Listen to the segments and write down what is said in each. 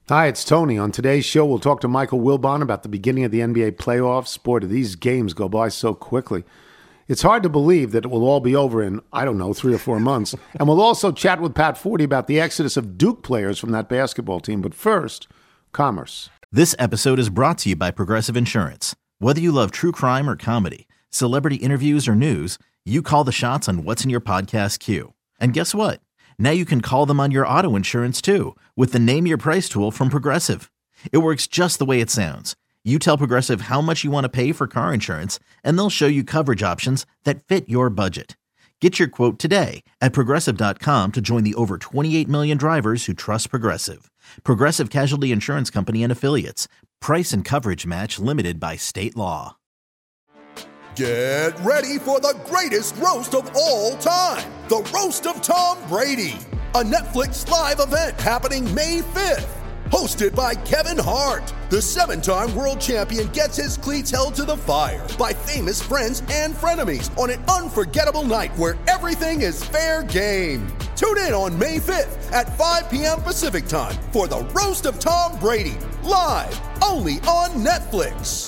Hi, it's Tony. On today's show, we'll talk to Michael Wilbon about the beginning of the NBA playoffs. Boy, do these games go by so quickly. It's hard to believe that it will all be over in, 3 or 4 months. And we'll also chat with Pat Forty about the exodus of Duke players from that basketball team. But first, commerce. This episode is brought to you by Progressive Insurance. Whether you love true crime or comedy, celebrity interviews or news, you call the shots on what's in your podcast queue. And guess what? Now you can call them on your auto insurance too with the Name Your Price tool from Progressive. It works just the way it sounds. You tell Progressive how much you want to pay for car insurance, and they'll show you coverage options that fit your budget. Get your quote today at Progressive.com to join the over 28 million drivers who trust Progressive. Progressive Casualty Insurance Company and Affiliates. Price and coverage match limited by state law. Get ready for the greatest roast of all time, the Roast of Tom Brady, a Netflix live event happening May 5th. Hosted by Kevin Hart, the 7-time world champion gets his cleats held to the fire by famous friends and frenemies on an unforgettable night where everything is fair game. Tune in on May 5th at 5 p.m. Pacific time for the Roast of Tom Brady, live only on Netflix.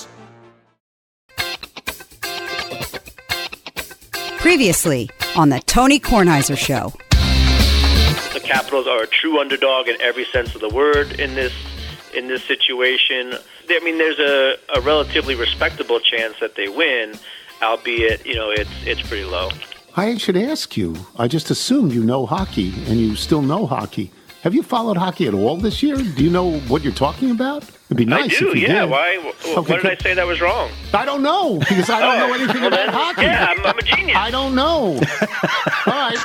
Previously on the Tony Kornheiser Show. The Capitals are a true underdog in every sense of the word in this situation. I mean, there's a relatively respectable chance that they win, albeit, it's pretty low. I should ask you, I just assumed you know hockey, and you still know hockey. Have you followed hockey at all this year? Do you know what you're talking about? It'd be nice if you did. Why? What did I say that was wrong? I don't know, because I don't know anything about hockey. Yeah, I'm a genius. I don't know. All right.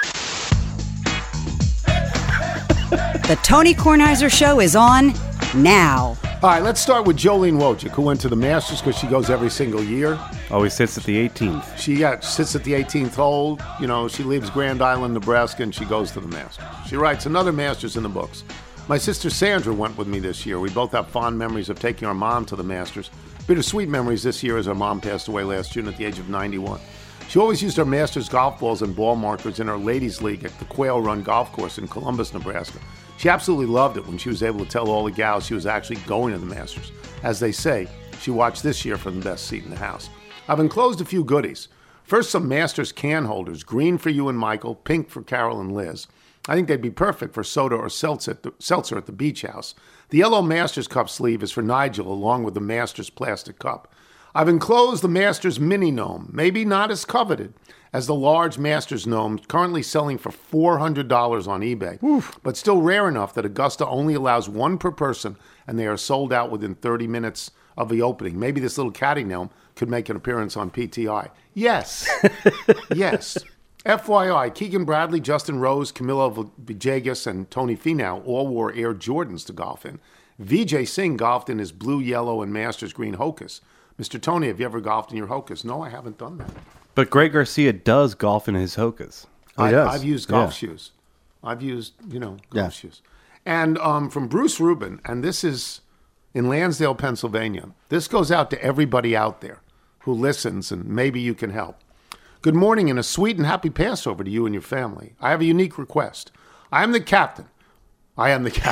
The Tony Kornheiser Show is on now. All right, let's start with Jolene Wojcik, who went to the Masters because she goes every single year. Always sits at the 18th. She sits at the 18th hole. She leaves Grand Island, Nebraska, and she goes to the Masters. She writes another Masters in the books. My sister Sandra went with me this year. We both have fond memories of taking our mom to the Masters. Bittersweet memories this year as our mom passed away last June at the age of 91. She always used her Masters golf balls and ball markers in her ladies' league at the Quail Run Golf Course in Columbus, Nebraska. She absolutely loved it when she was able to tell all the gals she was actually going to the Masters. As they say, she watched this year from the best seat in the house. I've enclosed a few goodies. First, some Masters can holders, green for you and Michael, pink for Carol and Liz. I think they'd be perfect for soda or seltzer at the beach house. The yellow Masters Cup sleeve is for Nigel, along with the Masters plastic cup. I've enclosed the Masters mini gnome, maybe not as coveted as the large Masters gnome, currently selling for $400 on eBay, but still rare enough that Augusta only allows one per person, and they are sold out within 30 minutes of the opening. Maybe this little caddy gnome could make an appearance on PTI. Yes. Yes. FYI, Keegan Bradley, Justin Rose, Camilo Villegas, and Tony Finau all wore Air Jordans to golf in. Vijay Singh golfed in his blue, yellow, and Masters green Hokas. Mr. Tony, have you ever golfed in your Hokas? No, I haven't done that. But Greg Garcia does golf in his Hokas. I've used golf shoes. I've used, golf shoes. And from Bruce Rubin, and this is in Lansdale, Pennsylvania. This goes out to everybody out there who listens, and maybe you can help. Good morning and a sweet and happy Passover to you and your family. I have a unique request. I am the captain now. I am the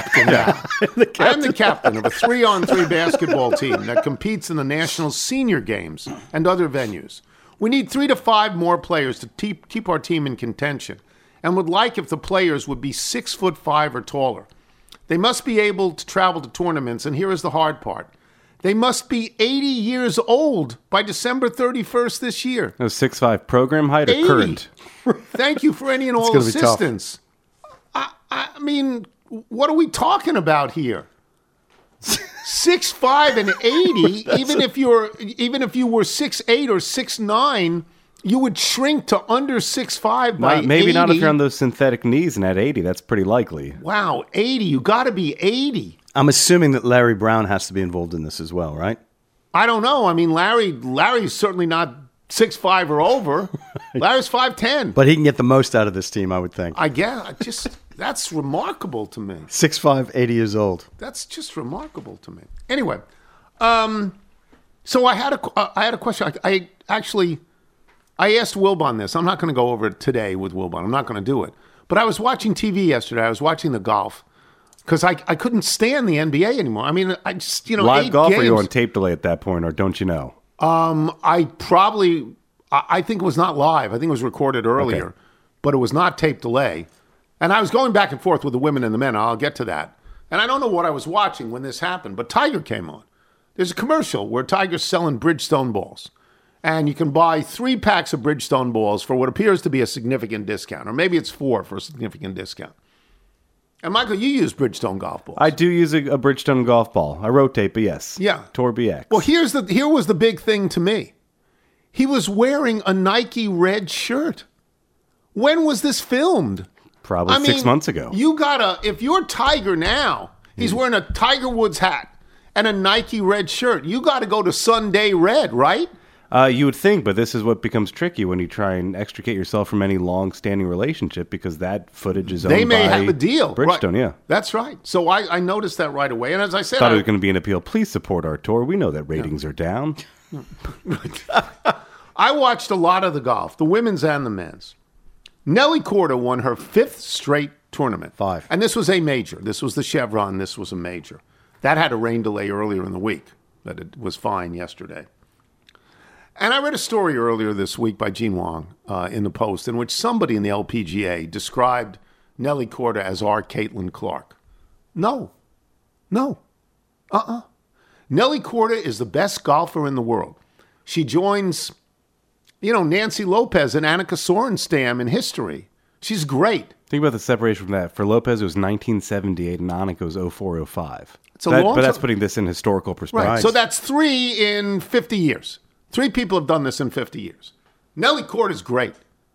captain of a 3-on-3 basketball team that competes in the National Senior Games and other venues. We need 3 to 5 more players to keep our team in contention, and would like if the players would be 6'5" or taller. They must be able to travel to tournaments, and here is the hard part. They must be 80 years old by December 31st this year. 6'5" program height or 80. current? Thank you for any and all assistance. I mean, what are we talking about here? 6'5" and 80, even if you were 6'8" or 6'9", you would shrink to under 6'5" by maybe 80. Not if you're on those synthetic knees and at 80. That's pretty likely. Wow, 80. You got to be 80. I'm assuming that Larry Brown has to be involved in this as well, right? I don't know. I mean, Larry's certainly not 6'5" or over. Larry's 5'10". But he can get the most out of this team, I would think. I guess. That's remarkable to me. 6'5", 80 years old. That's just remarkable to me. Anyway, so I had a question. I asked Wilbon this. I'm not going to go over it today with Wilbon. I'm not going to do it. But I was watching TV yesterday. I was watching the golf. because I couldn't stand the NBA anymore. I mean, I just, Live 8 golf, games. or you on tape delay at that point, or don't you know? I think it was not live. I think it was recorded earlier, Okay. but it was not tape delay. And I was going back and forth with the women and the men. I'll get to that. And I don't know what I was watching when this happened, but Tiger came on. There's a commercial where Tiger's selling Bridgestone balls. And you can buy 3 packs of Bridgestone balls for what appears to be a significant discount, or maybe it's 4 for a significant discount. And Michael, you use Bridgestone golf balls. I do use a Bridgestone golf ball. I rotate, but yes. Yeah. Tour BX. Well, here was the big thing to me. He was wearing a Nike red shirt. When was this filmed? Probably 6 months ago. If you're Tiger now, he's wearing a Tiger Woods hat and a Nike red shirt. You got to go to Sunday Red, right? You would think, but this is what becomes tricky when you try and extricate yourself from any long-standing relationship, because that footage is owned by They may have a deal. Bridgestone, right. yeah. That's right. So I noticed that right away. And as I said, Thought it was going to be an appeal. Please support our tour. We know that ratings are down. I watched a lot of the golf, the women's and the men's. Nelly Korda won her 5th straight tournament. 5. And this was a major. This was the Chevron. This was a major. That had a rain delay earlier in the week, but it was fine yesterday. And I read a story earlier this week by Gene Wong in the Post, in which somebody in the LPGA described Nelly Korda as our Caitlin Clark. No. Nelly Korda is the best golfer in the world. She joins, Nancy Lopez and Annika Sorenstam in history. She's great. Think about the separation from that. For Lopez, it was 1978, and Annika was 04-05. It's a long But that's time. putting this in historical perspective. Right. So that's 3 in 50 years. 3 people have done this in 50 years. Nelly Korda is great.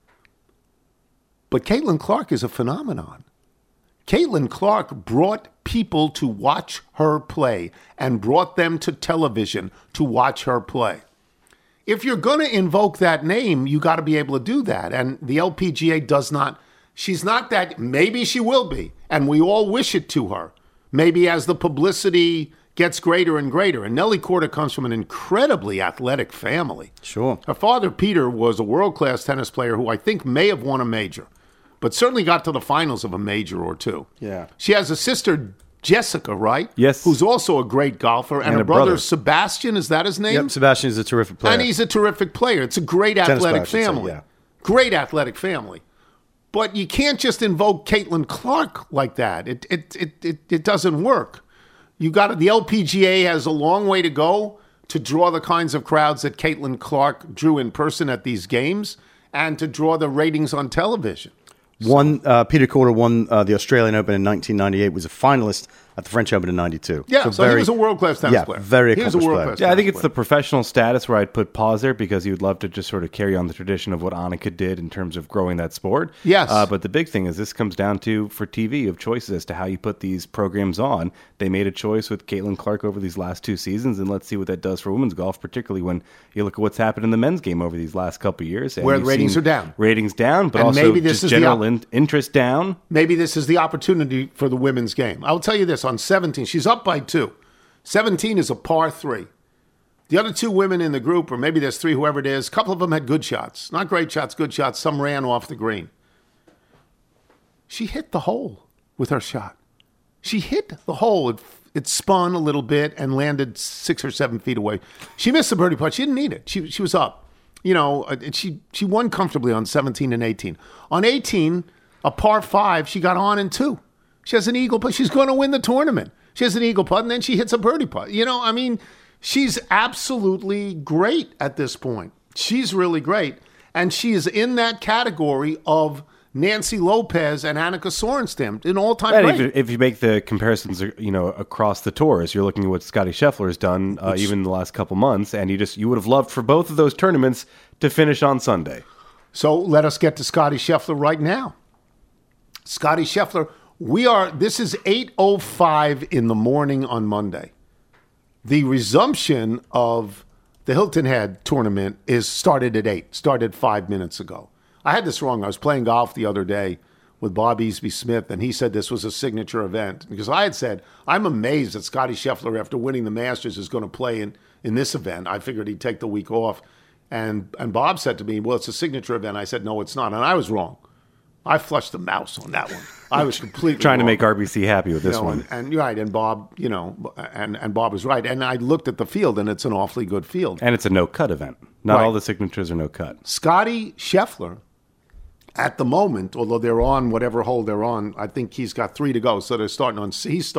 But Caitlin Clark is a phenomenon. Caitlin Clark brought people to watch her play and brought them to television to watch her play. If you're going to invoke that name, you got to be able to do that. And the LPGA does not. She's not that. Maybe she will be. And we all wish it to her. Maybe as the publicity gets greater and greater. And Nelly Korda comes from an incredibly athletic family. Sure. Her father, Peter, was a world-class tennis player who I think may have won a major, but certainly got to the finals of a major or 2. Yeah. She has a sister, Jessica, right? Yes. Who's also a great golfer. And And a a brother, brother. Sebastian, is that his name? Yep, Sebastian is a terrific player. And he's a terrific player. It's a great Tennis player, athletic I should say, family. yeah. Great athletic family. But you can't just invoke Caitlin Clark like that. It doesn't work. The LPGA has a long way to go to draw the kinds of crowds that Caitlin Clark drew in person at these games and to draw the ratings on television. Peter Korda won the Australian Open in 1998, was a finalist at the French Open in 92. Yeah, so he was a world-class tennis player. Very He was a accomplished world-class player. Yeah, I think tennis it's the professional status where I'd put pause there, because you would love to just sort of carry on the tradition of what Annika did in terms of growing that sport. Yes. But the big thing is this comes down to, for TV, of choices as to how you put these programs on. They made a choice with Caitlin Clark over these last 2 seasons, and let's see what that does for women's golf, particularly when you look at what's happened in the men's game over these last couple of years. And Where you've ratings seen are down. Ratings down, but And also maybe this just is the general interest down. Maybe this is the opportunity for the women's game. I'll tell you this, on 17, she's up by 2. 17 is a par 3. The other 2 women in the group, or maybe there's 3, whoever it is, a couple of them had good shots. Not great shots, good shots. Some ran off the green. She hit the hole with her shot. She hit the hole. It spun a little bit and landed 6 or 7 feet away. She missed the birdie putt. She didn't need it. She was up. She won comfortably on 17 and 18. On 18, a par 5, she got on in 2. She has an eagle putt. She's going to win the tournament. She has an eagle putt, and then she hits a birdie putt. She's absolutely great at this point. She's really great. And she is in that category of Nancy Lopez and Annika Sorenstam, an all-time And great. if you make the comparisons, across the tours, you're looking at what Scotty Scheffler has done even in the last couple months, and you would have loved for both of those tournaments to finish on Sunday. So let us get to Scotty Scheffler right now. Scotty Scheffler, this is 8:05 in the morning on Monday. The resumption of the Hilton Head tournament started 5 minutes ago. I had this wrong. I was playing golf the other day with Bob Easby Smith, and he said this was a signature event. Because I had said, I'm amazed that Scotty Scheffler, after winning the Masters, is going to play in this event. I figured he'd take the week off. And Bob said to me, well, it's a signature event. I said, no, it's not. And I was wrong. I flushed the mouse on that one. I was completely Trying to wrong. make RBC happy with this one. And you're right, and Bob, and Bob was right. And I looked at the field, and it's an awfully good field. And it's a no-cut event. Not Right. all the signatures are no-cut. Scotty Scheffler, at the moment, although they're on whatever hole they're on, I think he's got 3 to go. So he's starting on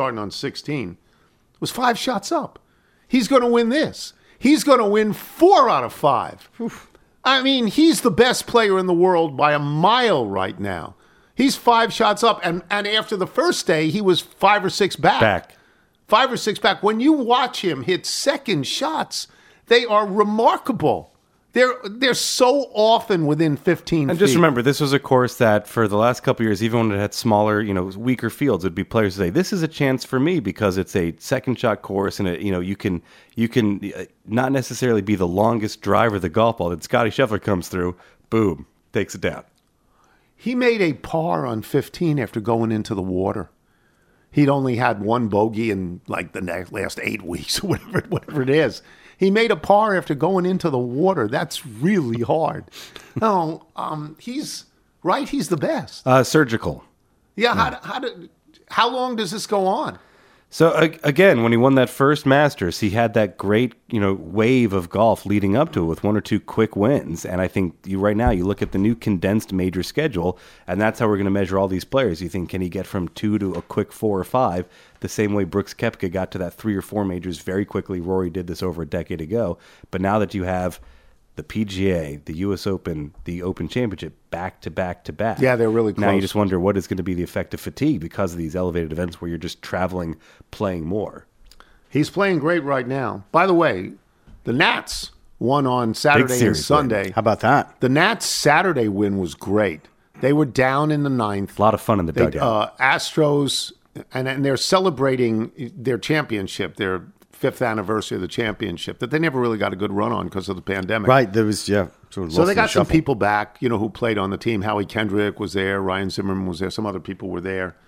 16. Was 5 shots up. He's going to win this. He's going to win 4 out of 5. Oof. I mean, he's the best player in the world by a mile right now. He's 5 shots up, and after the first day, he was 5 or 6 back. 5 or 6 back. When you watch him hit second shots, they are remarkable. They're so often within 15 And feet. just remember, this was a course that for the last couple of years, even when it had smaller, weaker fields, it'd be players who say, "This is a chance for me because it's a second shot course, and you can not necessarily be the longest driver of the golf ball." That Scotty Scheffler comes through, boom, takes it down. He made a par on 15 after going into the water. He'd only had 1 bogey in like the last 8 weeks or whatever it is. He made a par after going into the water. That's really hard. No, he's right. He's the best. Surgical. Yeah. How long does this go on? So again, when he won that first Masters, he had that great, wave of golf leading up to it with 1 or 2 quick wins. And I think right now you look at the new condensed major schedule, and that's how we're going to measure all these players. You think, can he get from 2 to a quick 4 or 5? The same way Brooks Koepka got to that 3 or 4 majors very quickly. Rory did this over a decade ago. But now that you have the PGA, the U.S. Open, the Open Championship, back to back to back. Yeah, they're really close. Now you just wonder what is going to be the effect of fatigue because of these elevated events where you're just traveling, playing more. He's playing great right now. By the way, the Nats won on Saturday and Sunday. How about that? The Nats' Saturday win was great. They were down in the 9th. A lot of fun in the dugout. Astros, and they're celebrating their championship, their 5th anniversary of the championship that they never really got a good run on because of the pandemic. Right. There was, sort of So they got some people back, who played on the team. Howie Kendrick was there. Ryan Zimmerman was there. Some other people were there.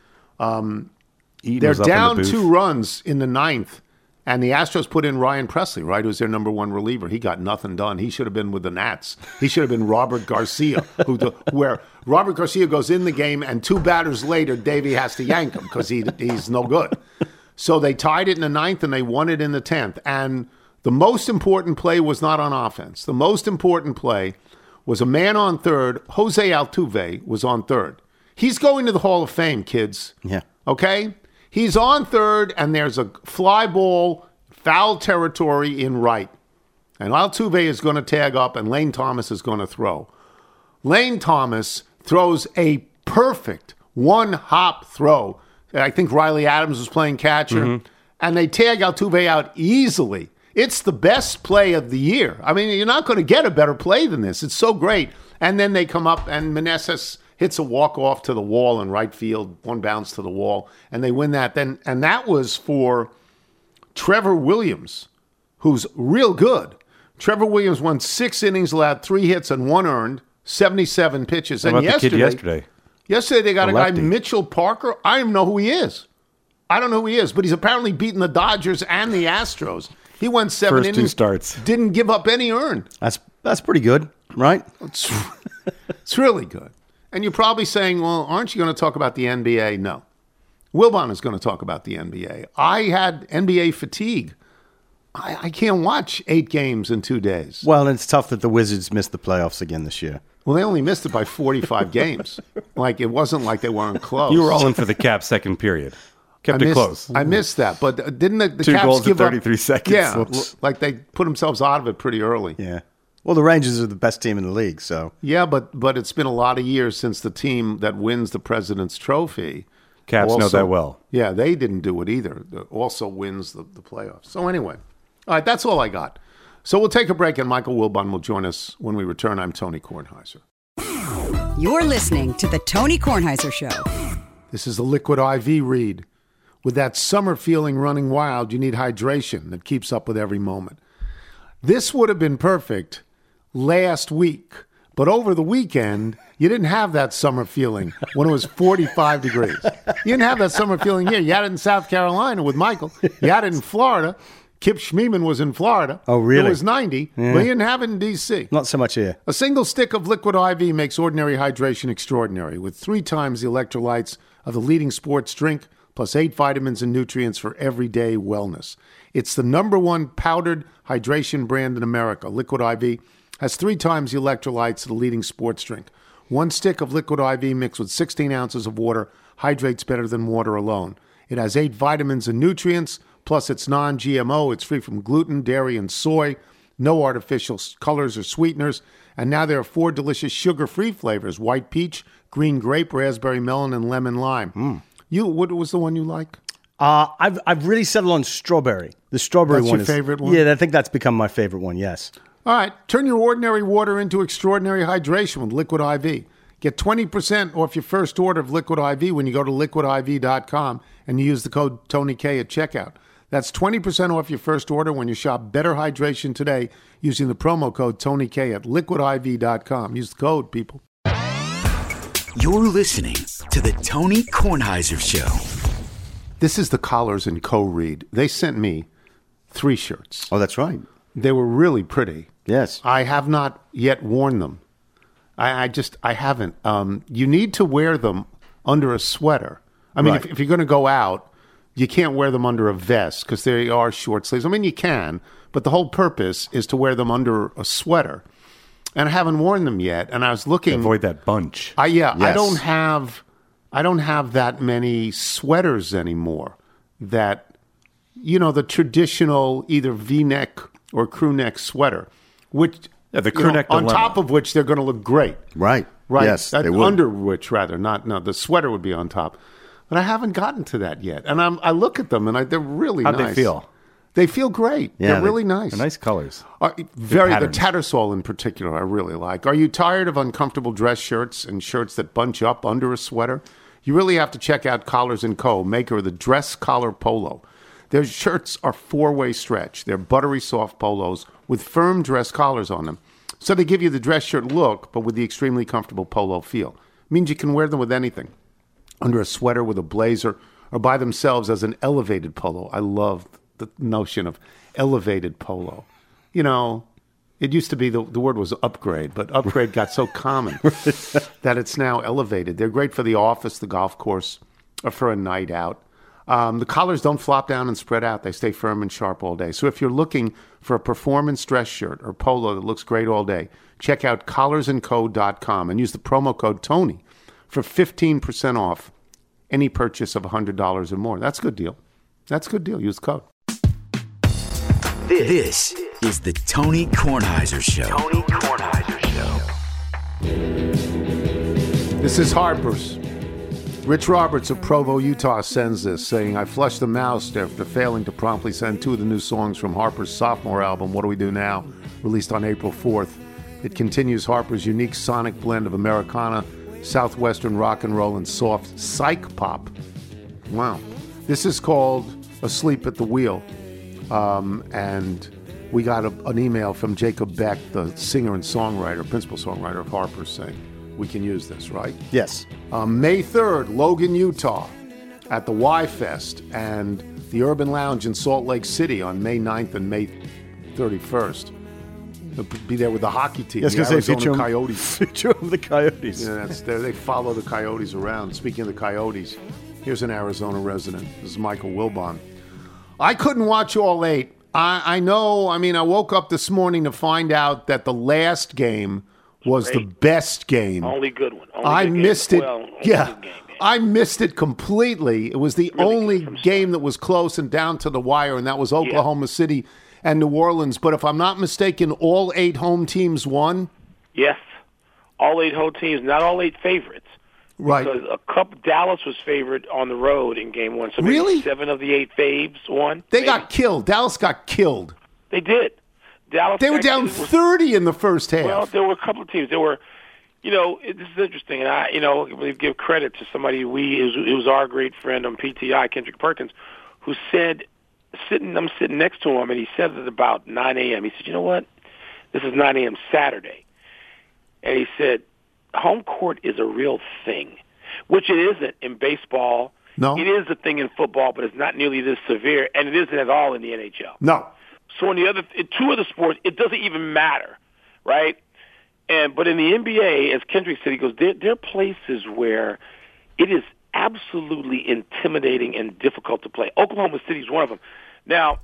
They're down 2 runs in the 9th, and the Astros put in Ryan Presley, right, who's their number 1 reliever. He got nothing done. He should have been with the Nats. He should have been Robert Garcia, where Robert Garcia goes in the game, and 2 batters later, Davey has to yank him because he's no good. So they tied it in the 9th, and they won it in the 10th. And the most important play was not on offense. The most important play was a man on third. Jose Altuve was on third. He's going to the Hall of Fame, kids. Yeah. Okay? He's on third, and there's a fly ball, foul territory in right. And Altuve is going to tag up, and Lane Thomas is going to throw. Lane Thomas throws a perfect 1-hop throw. I think Riley Adams was playing catcher, and they tag Altuve out easily. It's the best play of the year. I mean, you're not going to get a better play than this. It's so great. And then they come up, and Meneses hits a walk-off to the wall in right field, 1 bounce to the wall, and they win that. And that was for Trevor Williams, who's real good. Trevor Williams won 6 innings, allowed 3 hits and 1 earned, 77 pitches. How and about the kid yesterday? Yesterday, they got a guy, lefty. Mitchell Parker. I don't even know who he is. But he's apparently beaten the Dodgers and the Astros. He won 7 First innings. 2 starts. Didn't give up any earned. That's pretty good, right? It's really good. And you're probably saying, well, aren't you going to talk about the NBA? No. Wilbon is going to talk about the NBA. I had NBA fatigue. I can't watch 8 games in 2 days. Well, it's tough that the Wizards missed the playoffs again this year. Well, they only missed it by 45 games. Like, it wasn't like they weren't close. You were all in for the Caps second period. Kept it close. I missed that. But didn't the 2 Caps goals in give 33 up? seconds. Yeah, Whoops. like they put themselves out of it pretty early. Yeah. Well, the Rangers are the best team in the league, so. Yeah, but it's been a lot of years since the team that wins the President's Trophy. Caps know that well. Yeah, they didn't do it either. Also wins the playoffs. So anyway, all right, that's all I got. So we'll take a break, and Michael Wilbon will join us when we return. I'm Tony Kornheiser. You're listening to The Tony Kornheiser Show. This is the Liquid IV read. With that summer feeling running wild, you need hydration that keeps up with every moment. This would have been perfect last week, but over the weekend, you didn't have that summer feeling when it was 45 degrees. You didn't have that summer feeling here. You had it in South Carolina with Michael. You had it in Florida. Kip Schmeeman was in Florida. Oh, really? It was 90. Yeah. We didn't have it in D.C. Not so much here. A single stick of Liquid IV makes ordinary hydration extraordinary, with 3 times the electrolytes of the leading sports drink, plus 8 vitamins and nutrients for everyday wellness. It's the #1 powdered hydration brand in America. Liquid IV has 3 times the electrolytes of the leading sports drink. 1 stick of Liquid IV mixed with 16 ounces of water hydrates better than water alone. It has 8 vitamins and nutrients, plus it's non-GMO. It's free from gluten, dairy, and soy. No artificial colors or sweeteners. And now there are 4 delicious sugar-free flavors: white peach, green grape, raspberry melon, and lemon lime. What was the one you like? I've really settled on strawberry. The strawberry That's one your is favorite one? Yeah, I think that's become my favorite one. Yes. All right, turn your ordinary water into extraordinary hydration with Liquid IV. Get 20% off your first order of Liquid IV when you go to liquidiv.com and you use the code TonyK at checkout. That's 20% off your first order when you shop Better Hydration today using the promo code TonyK at liquidiv.com. Use the code, people. You're listening to the Tony Kornheiser Show. This is the Collars & Co. read. They sent me 3 shirts. Oh, that's right. They were really pretty. Yes. I have not yet worn them. I haven't. You need to wear them under a sweater. I mean, Right. if you're going to go out, you can't wear them under a vest because they are short sleeves. I mean, you can, but the whole purpose is to wear them under a sweater. And I haven't worn them yet. And I was looking. Avoid that bunch. I Yes. don't have that many sweaters anymore. That, the traditional either V-neck or crew neck sweater, which Yeah, the crew neck on dilemma. top of which they're going to look great. Right. Right. Yes, they would. Under which, rather, no, the sweater would be on top. But I haven't gotten to that yet. And I look at them, and they're really How'd nice. they feel? They feel great. Yeah, they're really nice. They're nice colors. The patterns. Tattersall in particular, I really like. Are you tired of uncomfortable dress shirts and shirts that bunch up under a sweater? You really have to check out Collars & Co., maker of the Dress Collar Polo. Their shirts are 4-way stretch. They're buttery soft polos with firm dress collars on them. So they give you the dress shirt look, but with the extremely comfortable polo feel. Means you can wear them with anything. Under a sweater, with a blazer, or by themselves as an elevated polo. I love the notion of elevated polo. It used to be the word was upgrade, but upgrade got so common that it's now elevated. They're great for the office, the golf course, or for a night out. The collars don't flop down and spread out. They stay firm and sharp all day. So if you're looking for a performance dress shirt or polo that looks great all day, check out collarsandco.com and use the promo code TONY for 15% off any purchase of $100 or more. That's a good deal. Use the code. This is the Tony Kornheiser Show. Tony Kornheiser Show. This is Harper's. Rich Roberts of Provo, Utah sends this, saying, I flushed the mouse after failing to promptly send 2 of the new songs from Harper's sophomore album, What Do We Do Now?, released on April 4th. It continues Harper's unique sonic blend of Americana, Southwestern rock and roll, and soft psych pop. Wow. This is called Asleep at the Wheel. And we got an email from Jacob Beck, the singer and songwriter, principal songwriter of Harper's, saying, we can use this, right? Yes. May 3rd, Logan, Utah, at the Y-Fest and the Urban Lounge in Salt Lake City on May 9th and May 31st. They'll be there with the hockey team, Yes, the because Arizona Coyotes. Future of the Coyotes. Yeah, they follow the Coyotes around. Speaking of the Coyotes, here's an Arizona resident. This is Michael Wilbon. I couldn't watch all 8. I know. I mean, I woke up this morning to find out that the last game was the best game. Only good one. I missed it. Yeah. I missed it completely. It was the only game that was close and down to the wire, and that was Oklahoma City and New Orleans. But if I'm not mistaken, all 8 home teams won? Yes. All 8 home teams, not all 8 favorites. Right. Because Dallas was favored on the road in game 1. So really? maybe 7 of the 8 faves won. They got killed. Dallas got killed. They did. They were down 30 in the first half. Well, there were a couple of teams. There were, this is interesting, and we give credit to somebody. It was our great friend on PTI, Kendrick Perkins, who said, I'm sitting next to him, and he said at about 9 a.m. He said, you know what? This is 9 a.m. Saturday, and he said, home court is a real thing, which it isn't in baseball, No. It is a thing in football, but it's not nearly this severe, and it isn't at all in the NHL. No. So in two other sports, it doesn't even matter, right? But in the NBA, as Kendrick said, he goes, there are places where it is absolutely intimidating and difficult to play. Oklahoma City is one of them. Now,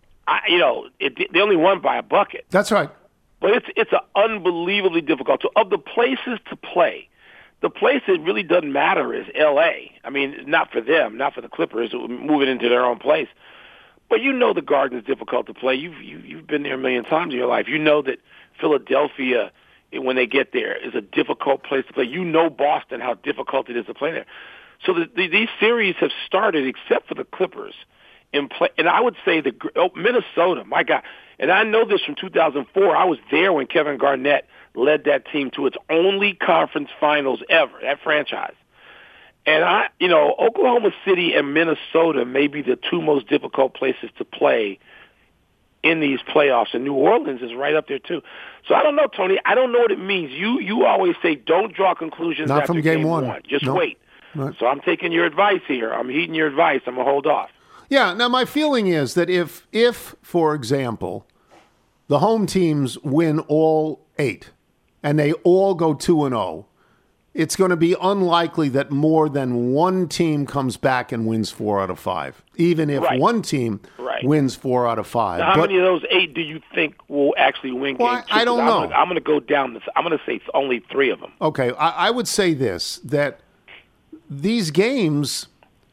they only won by a bucket. That's right. But it's unbelievably difficult. So of the places to play, the place that really doesn't matter is L.A. I mean, not for them, not for the Clippers, moving into their own place. But you know the Garden is difficult to play. You've been there a million times in your life. You know that Philadelphia, when they get there, is a difficult place to play. You know Boston, how difficult it is to play there. So these series have started, except for the Clippers, in play. And I would say Minnesota, my God. And I know this from 2004. I was there when Kevin Garnett led that team to its only conference finals ever, that franchise. And Oklahoma City and Minnesota may be the two most difficult places to play in these playoffs, and New Orleans is right up there too. So I don't know, Tony. I don't know what it means. You always say don't draw conclusions Not after from game one. Just no. wait. Right. So I'm taking your advice here. I'm heeding your advice. I'm going to hold off. Yeah, now my feeling is that if, for example, the home teams win all 8 and they all go 2-0, it's going to be unlikely that more than one team comes back and wins 4 out of 5, even if one team wins 4 out of 5. Now, how many of those 8 do you think will actually win game 2? I don't know. I'm going to go down this. I'm going to say only 3 of them. Okay, I would say this, that these games,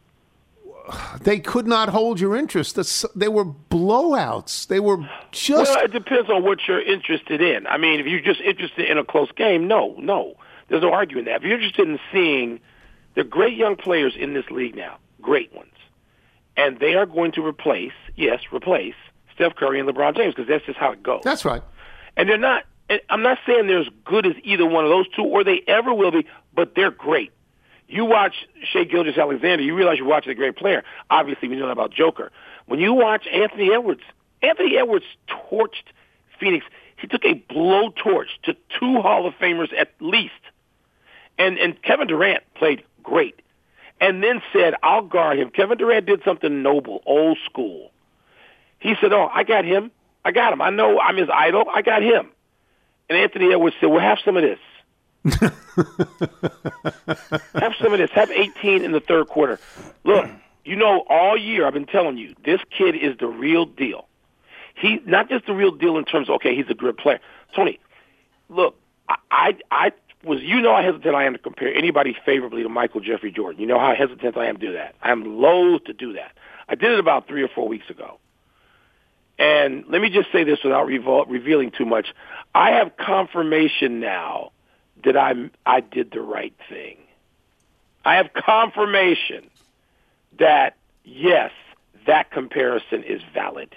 they could not hold your interest. They were blowouts. They were just... Well, it depends on what you're interested in. I mean, if you're just interested in a close game, no. There's no arguing that. If you're interested in seeing the great young players in this league now, great ones, and they are going to replace Steph Curry and LeBron James, because that's just how it goes. That's right. And they're not... I'm not saying they're as good as either one of those two, or they ever will be, but they're great. You watch Shai Gilgeous-Alexander, you realize you're watching a great player. Obviously, we know that about Joker. When you watch Anthony Edwards torched Phoenix. He took a blowtorch to 2 Hall of Famers at least. And Kevin Durant played great. And then said, I'll guard him. Kevin Durant did something noble, old school. He said, I got him. I got him. I know I'm his idol. I got him. And Anthony Edwards said, well, have some of this. Have some of this. Have 18 in the third quarter. Look, all year I've been telling you, this kid is the real deal. He's not just the real deal in terms of, okay, he's a good player. Tony, look, I hesitant I am to compare anybody favorably to Michael Jeffrey Jordan. You know how hesitant I am to do that. I'm loath to do that. I did it about 3 or 4 weeks ago. And let me just say this without revealing too much. I have confirmation now that I did the right thing. I have confirmation that, yes, that comparison is valid.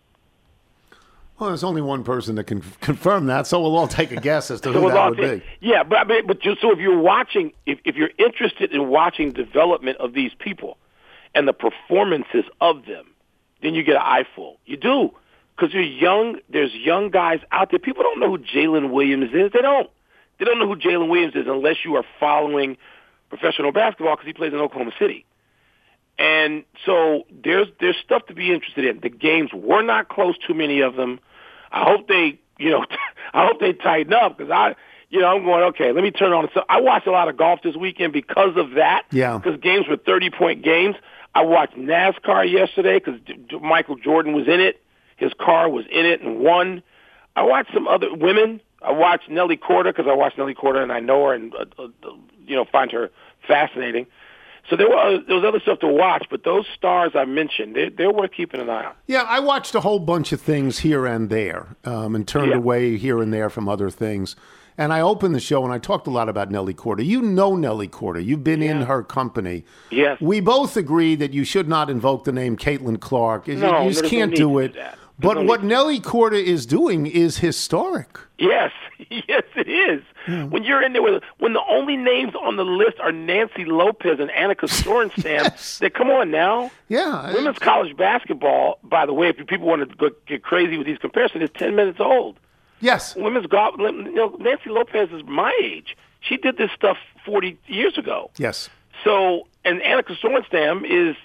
Well, there's only one person that can confirm that, so we'll all take a guess as to who that would be. Yeah, but just so if you're watching, if you're interested in watching development of these people and the performances of them, then you get an eyeful. You do, because you're young. There's young guys out there. People don't know who Jalen Williams is. They don't. They don't know who Jalen Williams is unless you are following professional basketball, because he plays in Oklahoma City. And so there's stuff to be interested in. The games were not close, too many of them. I hope they tighten up, because I'm going, okay, let me turn on. So I watched a lot of golf this weekend because of that. Yeah. Because games were 30-point games. I watched NASCAR yesterday because Michael Jordan was in it. His car was in it and won. I watched some other women. I watched Nelly Korda because I watched Nelly Korda and I know her and find her fascinating. So there was other stuff to watch, but those stars I mentioned, they're worth keeping an eye on. Yeah, I watched a whole bunch of things here and there, and turned away here and there from other things. And I opened the show and I talked a lot about Nelly Korda. You know Nelly Korda. You've been in her company. Yes. We both agree that you should not invoke the name Caitlin Clark. You just can't do it. But what Nelly Korda is doing is historic. Yes, yes, it is. Yeah. When you're in there when the only names on the list are Nancy Lopez and Annika Sorenstam, they come on now. Yeah. Women's college basketball, by the way, if people want to get crazy with these comparisons, is 10 minutes old. Yes. Women's golf, Nancy Lopez is my age. She did this stuff 40 years ago. Yes. So And Annika Sorenstam is,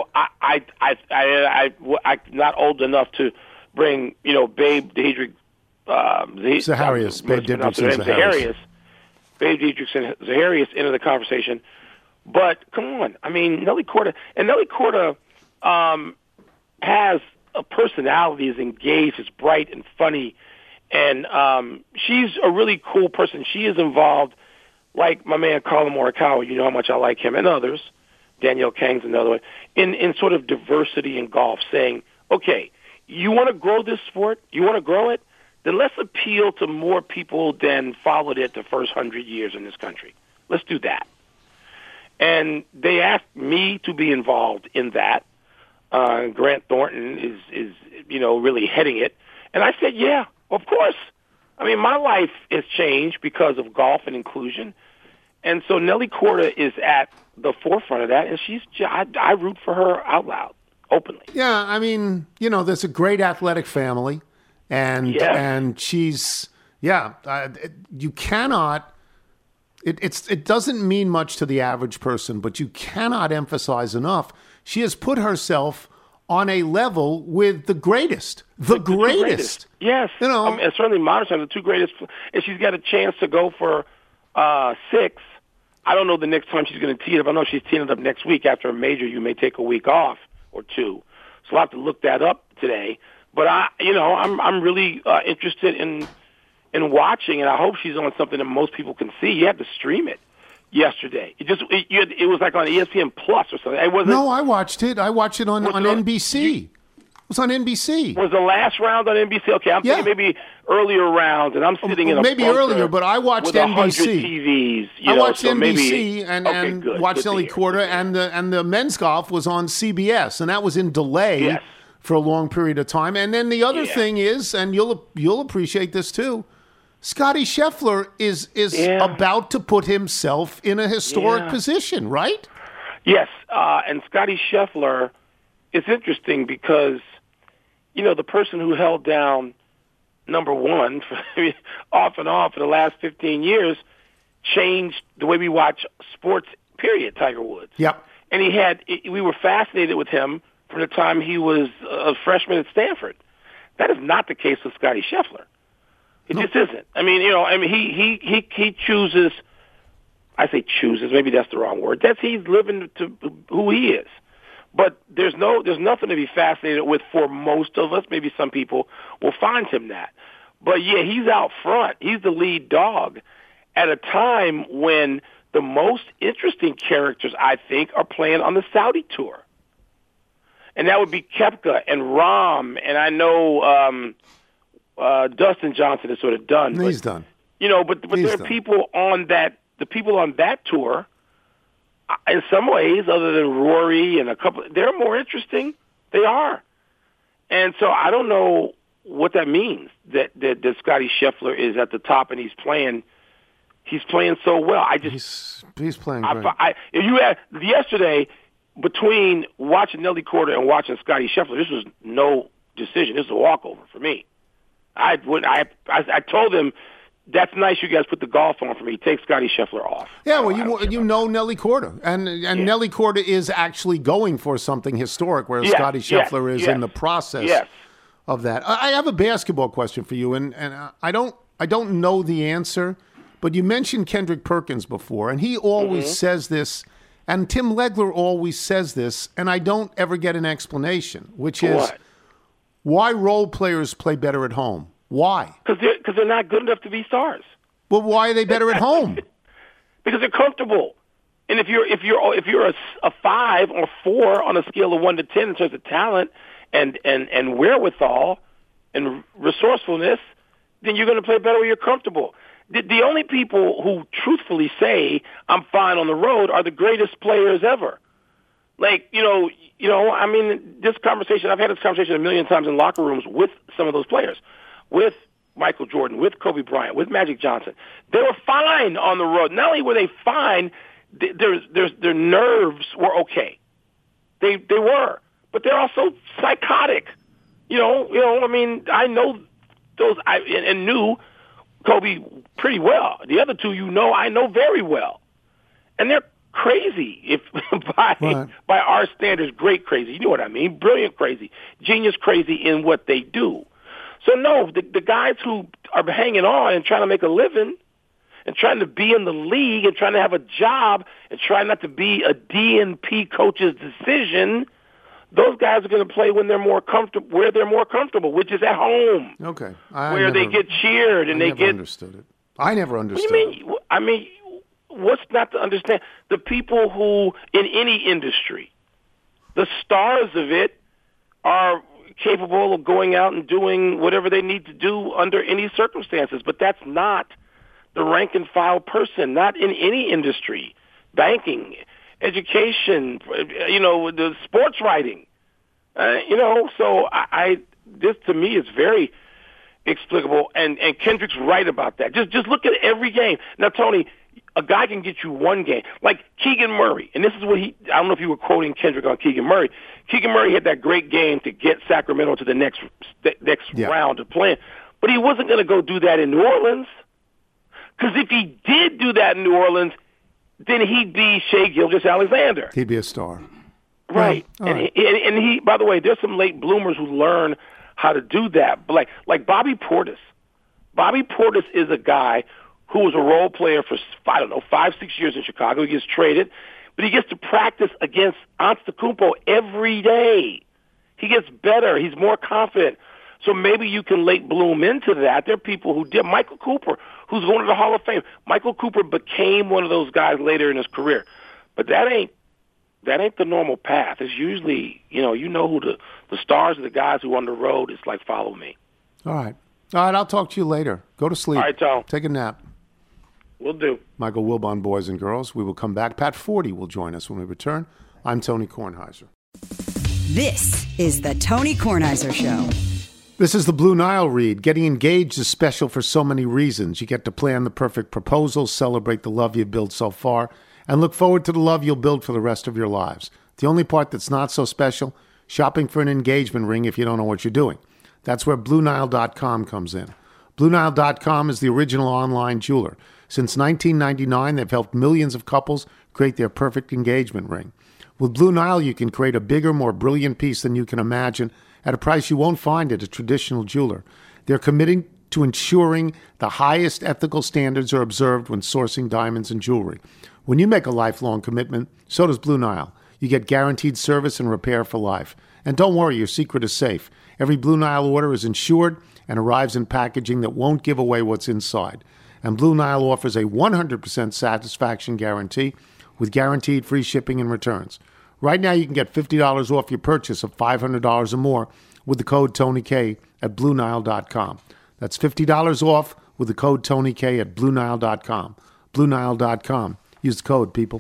I'm not old enough to bring, Babe Diedrich, Zaharias, Babe Didrikson Zaharias. Babe Didrikson Zaharias into the conversation. But come on, I mean, Nelly Korda has a personality, is engaged, is bright and funny, and she's a really cool person. She is involved, like my man Colin Morikawa, you know how much I like him, and others, Danielle Kang's another one, in sort of diversity in golf, saying, okay, you want to grow this sport, you want to grow it, then let's appeal to more people than followed it the first 100 years in this country. Let's do that. And they asked me to be involved in that. Grant Thornton is really heading it. And I said, yeah, of course. I mean, my life has changed because of golf and inclusion. And so Nelly Korda is at the forefront of that, and I root for her out loud, openly. Yeah, I mean, there's a great athletic family, and she's, you cannot, it doesn't mean much to the average person, but you cannot emphasize enough, she has put herself on a level with the greatest. The greatest. Yes. Certainly modern time, the two greatest. And she's got a chance to go for 6. I don't know the next time she's going to tee it up. I know she's teeing it up next week. After a major, you may take a week off or 2. So I'll have to look that up today. But I'm really interested in watching, and I hope she's on something that most people can see. You have to stream it. Yesterday, it was like on ESPN Plus or something. It wasn't. No, I watched it. I watched it on NBC. It was on NBC. Was the last round on NBC? Okay, I'm thinking maybe earlier rounds, and I'm sitting in a maybe earlier, but I watched with NBC. TVs. I watched NBC and watched Nelly Korda, and the men's golf was on CBS, and that was in delay for a long period of time. And then the other thing is, and you'll appreciate this too, Scotty Scheffler is about to put himself in a historic position, right? Yes, and Scotty Scheffler is interesting because, the person who held down number 1 off and on for the last 15 years changed the way we watch sports, period, Tiger Woods. Yep. And we were fascinated with him from the time he was a freshman at Stanford. That is not the case with Scotty Scheffler. It just isn't. I mean, he chooses. I say chooses. Maybe that's the wrong word. He's living to who he is. But there's nothing to be fascinated with for most of us. Maybe some people will find him that. But yeah, he's out front. He's the lead dog at a time when the most interesting characters, I think, are playing on the Saudi tour, and that would be Koepka and Rahm, and I know. Dustin Johnson is sort of done. He's done. But there are people on that. The people on that tour, in some ways, other than Rory and a couple, they're more interesting. They are, and so I don't know what that means. That Scotty Scheffler is at the top and he's playing so well. He's playing great. If you had yesterday between watching Nelly Korda and watching Scotty Scheffler, this was no decision. This was a walkover for me. I told him, that's nice you guys put the golf on for me. Take Scotty Scheffler off. Yeah, well, you know Nelly Korda. And Nelly Korda is actually going for something historic, whereas Scotty Scheffler is in the process of that. I have a basketball question for you, and I don't know the answer, but you mentioned Kendrick Perkins before, and he always says this, and Tim Legler always says this, and I don't ever get an explanation, which is... What? Why role players play better at home? Why? Because they're not good enough to be stars. Well, why are they better at home? Because they're comfortable. And if you're a 5 or 4 on a scale of 1 to 10 in terms of talent and wherewithal and resourcefulness, then you're going to play better when you're comfortable. The only people who truthfully say I'm fine on the road are the greatest players ever. Like, I mean, I've had this conversation a million times in locker rooms with some of those players, with Michael Jordan, with Kobe Bryant, with Magic Johnson. They were fine on the road. Not only were they fine, their nerves were okay. They were, but they're also psychotic. I mean, I know those, and knew Kobe pretty well. The other two, I know very well. And they're crazy, if by our standards, great crazy. You know what I mean? Brilliant crazy, genius crazy in what they do. So no, the guys who are hanging on and trying to make a living and trying to be in the league and trying to have a job and trying not to be a DNP coach's decision, those guys are going to play when they're more comfortable, where they're more comfortable, which is at home. Okay. Where they get cheered and they get. Understood it. I never understood. What do you mean? I mean, what's not to understand? The people who, in any industry, the stars of it are capable of going out and doing whatever they need to do under any circumstances. But that's not the rank and file person, not in any industry. Banking, education, the sports writing. So this to me is very explicable, and Kendrick's right about that. Just look at every game. Now, Tony, a guy can get you one game. Like Keegan Murray, and this is what I don't know if you were quoting Kendrick on Keegan Murray. Keegan Murray had that great game to get Sacramento to the next round of playing, but he wasn't going to go do that in New Orleans. Because if he did do that in New Orleans, then he'd be Shai Gilgeous-Alexander. He'd be a star. Right. And he, by the way, there's some late bloomers who learn how to do that. But like Bobby Portis. Bobby Portis is a guy who was a role player for, 5-6 years in Chicago. He gets traded, but he gets to practice against Antetokounmpo every day. He gets better. He's more confident. So maybe you can late bloom into that. There are people who did. Michael Cooper, who's going to the Hall of Fame. Michael Cooper became one of those guys later in his career. But that ain't the normal path. It's usually, you know who the stars are, the guys who are on the road. It's like, follow me. All right, I'll talk to you later. Go to sleep. All right, Tom. Take a nap. Will do. Michael Wilbon, boys and girls. We will come back. Pat Forty will join us when we return. I'm Tony Kornheiser. This is the Tony Kornheiser Show. This is the Blue Nile read. Getting engaged is special for so many reasons. You get to plan the perfect proposal, celebrate the love you've built so far, and look forward to the love you'll build for the rest of your lives. The only part that's not so special, shopping for an engagement ring if you don't know what you're doing. That's where BlueNile.com comes in. BlueNile.com is the original online jeweler. Since 1999, they've helped millions of couples create their perfect engagement ring. With Blue Nile, you can create a bigger, more brilliant piece than you can imagine at a price you won't find at a traditional jeweler. They're committing to ensuring the highest ethical standards are observed when sourcing diamonds and jewelry. When you make a lifelong commitment, so does Blue Nile. You get guaranteed service and repair for life. And don't worry, your secret is safe. Every Blue Nile order is insured and arrives in packaging that won't give away what's inside. And Blue Nile offers a 100% satisfaction guarantee with guaranteed free shipping and returns. Right now, you can get $50 off your purchase of $500 or more with the code TonyK at BlueNile.com. That's $50 off with the code TonyK at BlueNile.com. BlueNile.com. Use the code, people.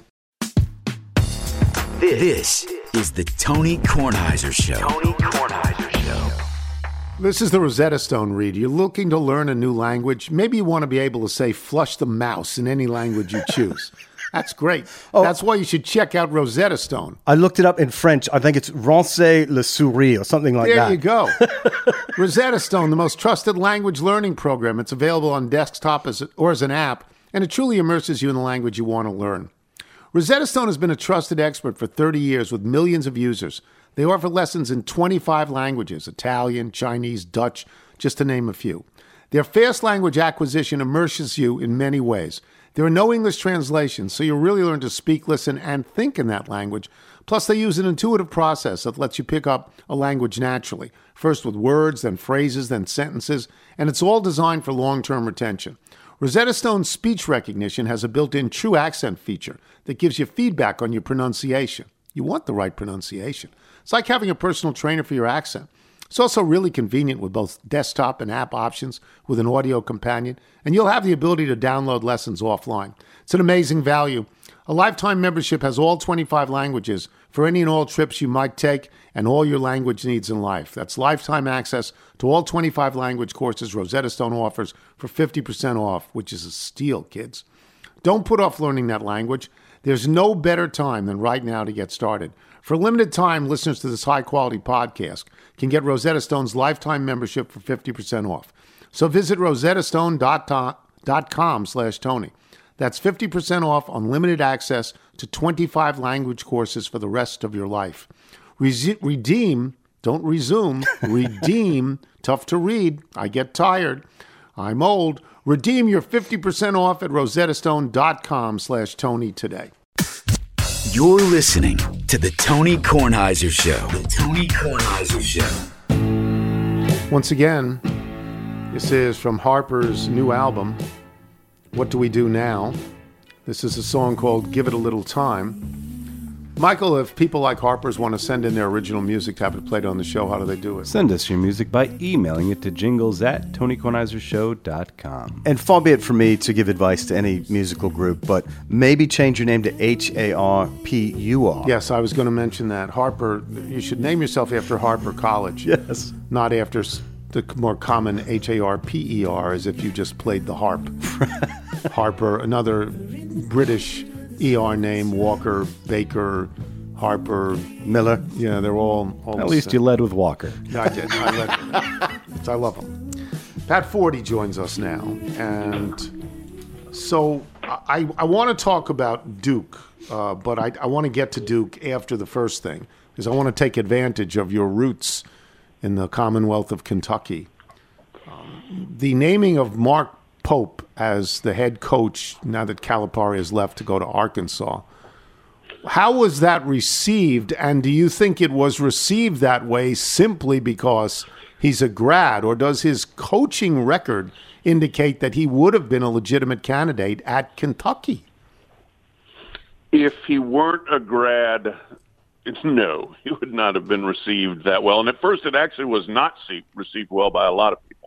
This is the Tony Kornheiser Show. Tony Kornheiser Show. This is the Rosetta Stone read. You're looking to learn a new language. Maybe you want to be able to say flush the mouse in any language you choose. That's great. That's why you should check out Rosetta Stone. I looked it up in French. I think it's Rancez le souris or something like that. There you go. Rosetta Stone, the most trusted language learning program. It's available on desktop or as an app, and it truly immerses you in the language you want to learn. Rosetta Stone has been a trusted expert for 30 years with millions of users. They offer lessons in 25 languages, Italian, Chinese, Dutch, just to name a few. Their fast language acquisition immerses you in many ways. There are no English translations, so you'll really learn to speak, listen, and think in that language. Plus, they use an intuitive process that lets you pick up a language naturally, first with words, then phrases, then sentences, and it's all designed for long-term retention. Rosetta Stone's speech recognition has a built-in true accent feature that gives you feedback on your pronunciation. You want the right pronunciation. It's like having a personal trainer for your accent. It's also really convenient with both desktop and app options with an audio companion, and you'll have the ability to download lessons offline. It's an amazing value. A lifetime membership has all 25 languages for any and all trips you might take and all your language needs in life. That's lifetime access to all 25 language courses Rosetta Stone offers for 50% off, which is a steal, kids. Don't put off learning that language. There's no better time than right now to get started. For a limited time, listeners to this high-quality podcast can get Rosetta Stone's lifetime membership for 50% off. So visit rosettastone.com/Tony. That's 50% off unlimited access to 25 language courses for the rest of your life. Redeem, don't resume, redeem, tough to read, I get tired, I'm old. Redeem your 50% off at rosettastone.com/Tony today. You're listening to The Tony Kornheiser Show. The Tony Kornheiser Show. Once again, this is from Harper's new album, What Do We Do Now? This is a song called Give It a Little Time. Michael, if people like Harper's want to send in their original music to have it played on the show, how do they do it? Send us your music by emailing it to jingles@TonyKornheiserShow.com. And far be it from me to give advice to any musical group, but maybe change your name to Harpur. Yes, I was going to mention that. Harper, you should name yourself after Harper College. Yes. Not after the more common Harper, as if you just played the harp. Harper, another British ER name, Walker, Baker, Harper, Miller. Yeah, they're all At least you led with Walker. Yeah, I did. I led with them. I love them. Pat Forty joins us now. And so I want to talk about Duke, but I want to get to Duke after the first thing, because I want to take advantage of your roots in the Commonwealth of Kentucky. The naming of Mark Pope as the head coach, now that Calipari has left to go to Arkansas, how was that received? And do you think it was received that way simply because he's a grad, or does his coaching record indicate that he would have been a legitimate candidate at Kentucky? If he weren't a grad, no, he would not have been received that well. And at first, it actually was not received well by a lot of people.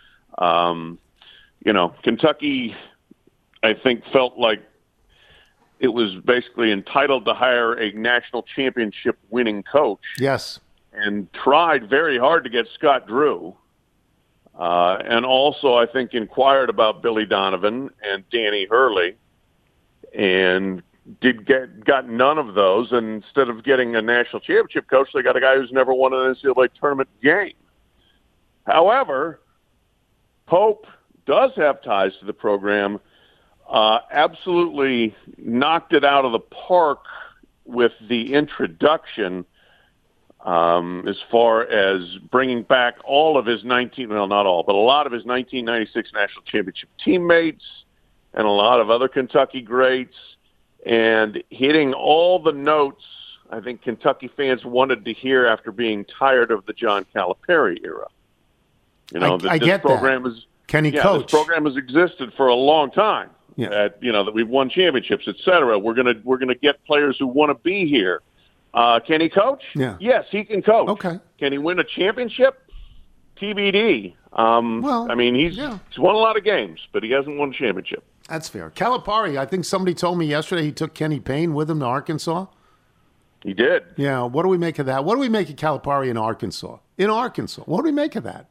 Kentucky, I think, felt like it was basically entitled to hire a national championship winning coach. Yes. And tried very hard to get Scott Drew. And also, I think, inquired about Billy Donovan and Danny Hurley, and got none of those. And instead of getting a national championship coach, they got a guy who's never won an NCAA tournament game. However, Pope does have ties to the program, absolutely knocked it out of the park with the introduction as far as bringing back all of his not all, but a lot of his 1996 national championship teammates and a lot of other Kentucky greats, and hitting all the notes I think Kentucky fans wanted to hear after being tired of the John Calipari era. I get program that. Can he coach? This program has existed for a long time. Yeah. That we've won championships, et cetera. We're gonna get players who want to be here. Can he coach? Yeah. Yes, he can coach. Okay. Can he win a championship? TBD. He's won a lot of games, but he hasn't won a championship. That's fair. Calipari, I think somebody told me yesterday he took Kenny Payne with him to Arkansas. He did. Yeah. What do we make of that? What do we make of Calipari in Arkansas? What do we make of that?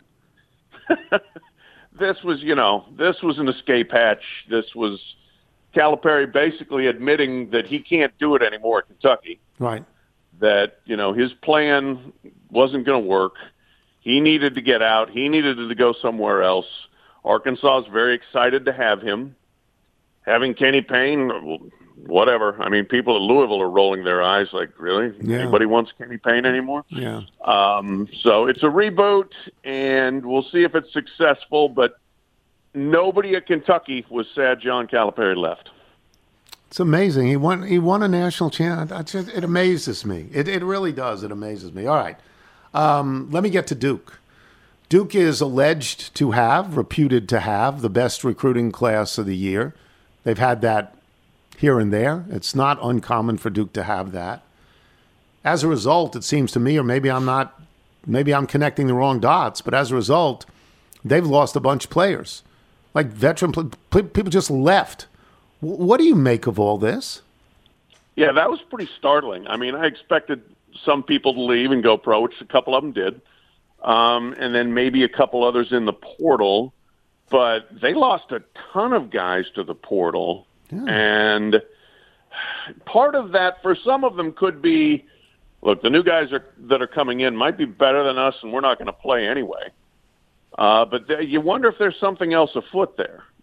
This was an escape hatch. This was Calipari basically admitting that he can't do it anymore at Kentucky. Right. That, his plan wasn't going to work. He needed to get out. He needed to go somewhere else. Arkansas is very excited to have him. Having Kenny Payne, whatever. People at Louisville are rolling their eyes like, really? Yeah. Anybody wants Kenny Payne anymore? Yeah. So it's a reboot, and we'll see if it's successful, but nobody at Kentucky was sad John Calipari left. It's amazing. He won a national championship. It amazes me. It really does. It amazes me. All right. Let me get to Duke. Duke is alleged to reputed to have, the best recruiting class of the year. They've had that here and there. It's not uncommon for Duke to have that. As a result, it seems to me, or maybe I'm connecting the wrong dots, but as a result, they've lost a bunch of players. Like veteran people just left. What do you make of all this? Yeah, that was pretty startling. I expected some people to leave and go pro, which a couple of them did, and then maybe a couple others in the portal. But they lost a ton of guys to the portal. Yeah. And part of that, for some of them, could be, look, the new guys that are coming in might be better than us, and we're not going to play anyway. But you wonder if there's something else afoot there.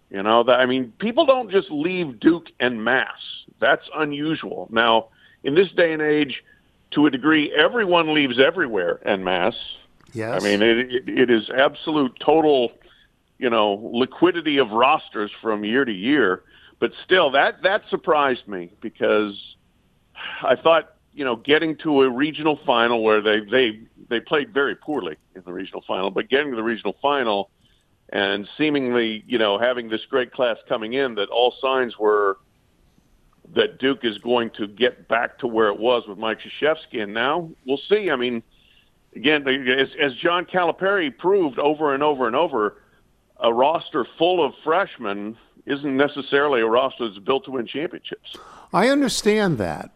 You know, people don't just leave Duke en masse. That's unusual. Now, in this day and age, to a degree, everyone leaves everywhere en masse. Yes. I mean, it is absolute total, liquidity of rosters from year to year. But still, that surprised me because I thought, getting to a regional final where they played very poorly in the regional final, but getting to the regional final and seemingly, having this great class coming in, that all signs were that Duke is going to get back to where it was with Mike Krzyzewski. And now we'll see. I mean, again, as John Calipari proved over and over and over, a roster full of freshmen isn't necessarily a roster that's built to win championships. I understand that.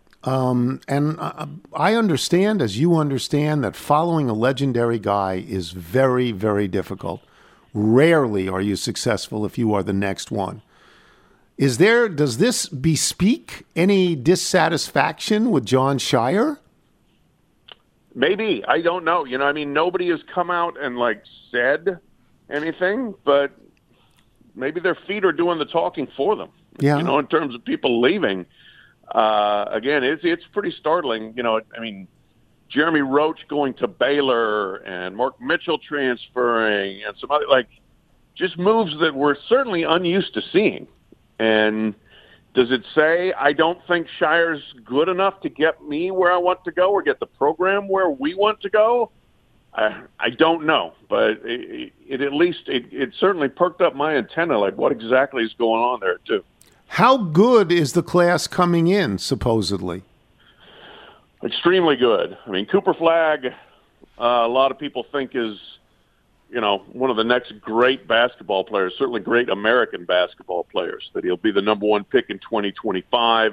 I understand, as you understand, that following a legendary guy is very, very difficult. Rarely are you successful if you are the next one. Does this bespeak any dissatisfaction with Jon Scheyer? Maybe. I don't know. Nobody has come out and said anything, but maybe their feet are doing the talking for them. Yeah. In terms of people leaving. Again, it's pretty startling. Jeremy Roach going to Baylor and Mark Mitchell transferring and some other, just moves that we're certainly unused to seeing. And does it say I don't think Scheyer's good enough to get me where I want to go or get the program where we want to go? I don't know, but it at least it certainly perked up my antenna. What exactly is going on there too? How good is the class coming in, supposedly? Extremely good. Cooper Flagg, a lot of people think is, one of the next great basketball players, certainly great American basketball players, that he'll be the number one pick in 2025,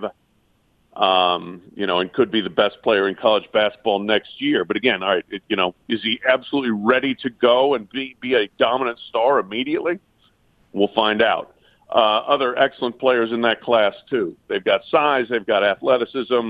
and could be the best player in college basketball next year. But again, all right, is he absolutely ready to go and be a dominant star immediately? We'll find out. Other excellent players in that class, too. They've got size. They've got athleticism.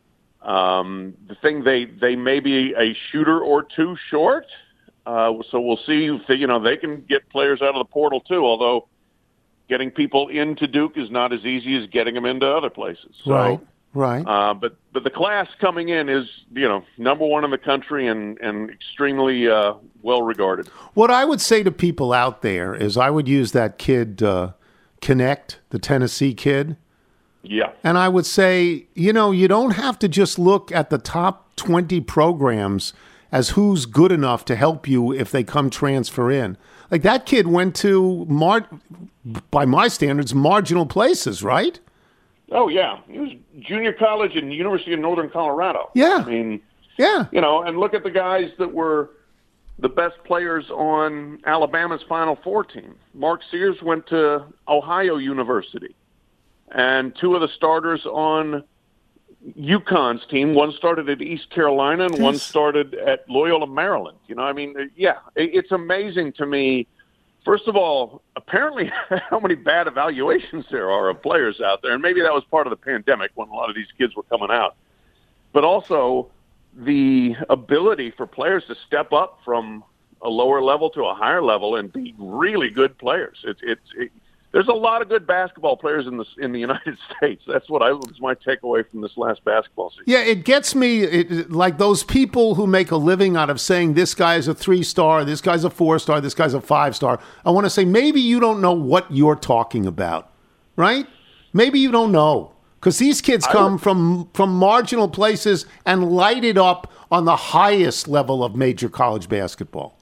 The thing, they may be a shooter or two short. So we'll see if they can get players out of the portal, too, although getting people into Duke is not as easy as getting them into other places. So, Right. But the class coming in is, number one in the country and extremely well regarded. What I would say to people out there is I would use that kid, Connect, the Tennessee kid. Yeah. And I would say, you don't have to just look at the top 20 programs as who's good enough to help you if they come transfer in. That kid went to, by my standards, marginal places, right? Oh, yeah. He was junior college in the University of Northern Colorado. Yeah. Yeah. And look at the guys that were the best players on Alabama's Final Four team. Mark Sears went to Ohio University. And two of the starters on UConn's team, one started at East Carolina and one started at Loyola, Maryland. It's amazing to me. First of all, apparently how many bad evaluations there are of players out there. And maybe that was part of the pandemic when a lot of these kids were coming out. But also the ability for players to step up from a lower level to a higher level and be really good players. There's a lot of good basketball players in the United States. That's what was my takeaway from this last basketball season. Yeah, it gets me, like those people who make a living out of saying this guy's a 3-star, this guy's a 4-star, this guy's a 5-star. I want to say maybe you don't know what you're talking about, right? Maybe you don't know. Because these kids come from marginal places and light it up on the highest level of major college basketball.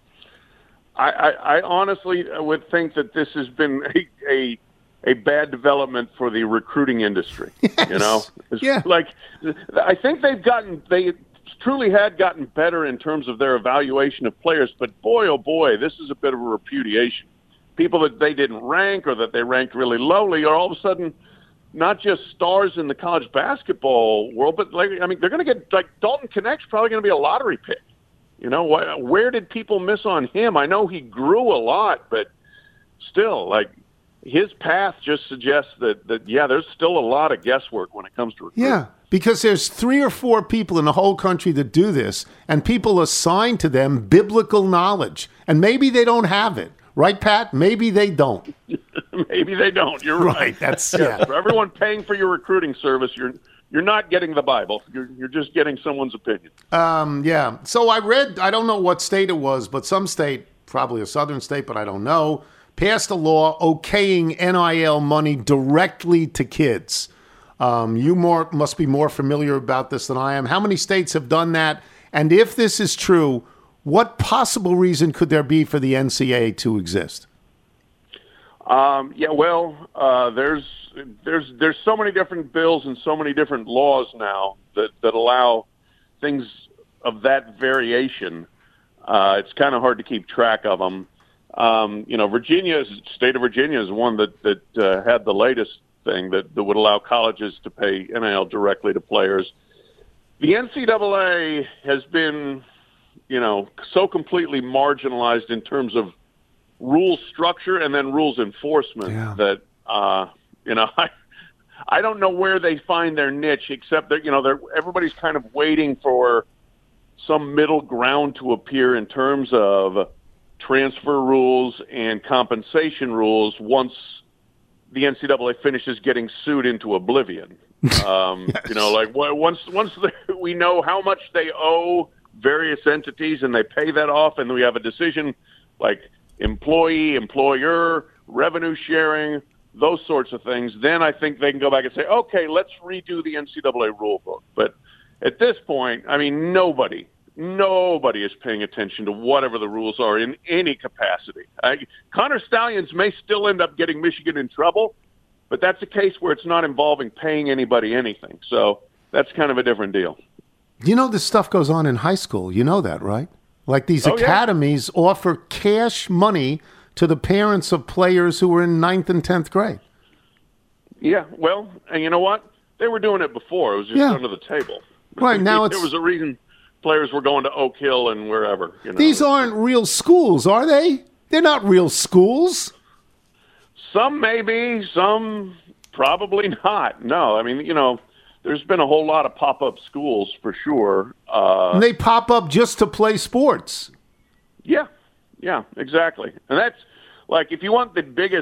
I honestly would think that this has been a bad development for the recruiting industry. Yes. Yeah. I think they truly had gotten better in terms of their evaluation of players, but boy, oh boy, this is a bit of a repudiation. People that they didn't rank or that they ranked really lowly are all of a sudden not just stars in the college basketball world, but they're going to get, Dalton Connect's probably going to be a lottery pick. Where did people miss on him? I know he grew a lot, but still, his path just suggests that there's still a lot of guesswork when it comes to recruiting. Yeah, because there's 3 or 4 people in the whole country that do this, and people assign to them biblical knowledge, and maybe they don't have it. Right, Pat? Maybe they don't. Maybe they don't. You're right. That's For everyone paying for your recruiting service, you're not getting the Bible. You're just getting someone's opinion. So I read, I don't know what state it was, but some state, probably a southern state, but I don't know, passed a law okaying NIL money directly to kids. You must be more familiar about this than I am. How many states have done that? And if this is true, what possible reason could there be for the NCAA to exist? There's so many different bills and so many different laws now that allow things of that variation. It's kind of hard to keep track of them. State of Virginia is one that had the latest thing that would allow colleges to pay NIL directly to players. The NCAA has been, so completely marginalized in terms of rules structure and then rules enforcement that, I don't know where they find their niche, except that, everybody's kind of waiting for some middle ground to appear in terms of transfer rules and compensation rules once the NCAA finishes getting sued into oblivion. Once we know how much they owe various entities and they pay that off and we have a decision like employee, employer, revenue sharing, those sorts of things, then I think they can go back and say, okay, let's redo the NCAA rule book. But at this point, I mean, nobody is paying attention to whatever the rules are in any capacity. Connor Stallions may still end up getting Michigan in trouble, but that's a case where it's not involving paying anybody anything. So that's kind of a different deal. This stuff goes on in high school. You know that, right? Like these academies offer cash money to the parents of players who were in 9th and 10th grade. Yeah, well, and you know what? They were doing it before. It was just under the table. Right, now there was a reason players were going to Oak Hill and wherever. These aren't real schools, are they? They're not real schools. Some may be, some probably not. No, I mean, there's been a whole lot of pop-up schools for sure. And they pop up just to play sports. Yeah, exactly. And that's, like, if you want the biggest,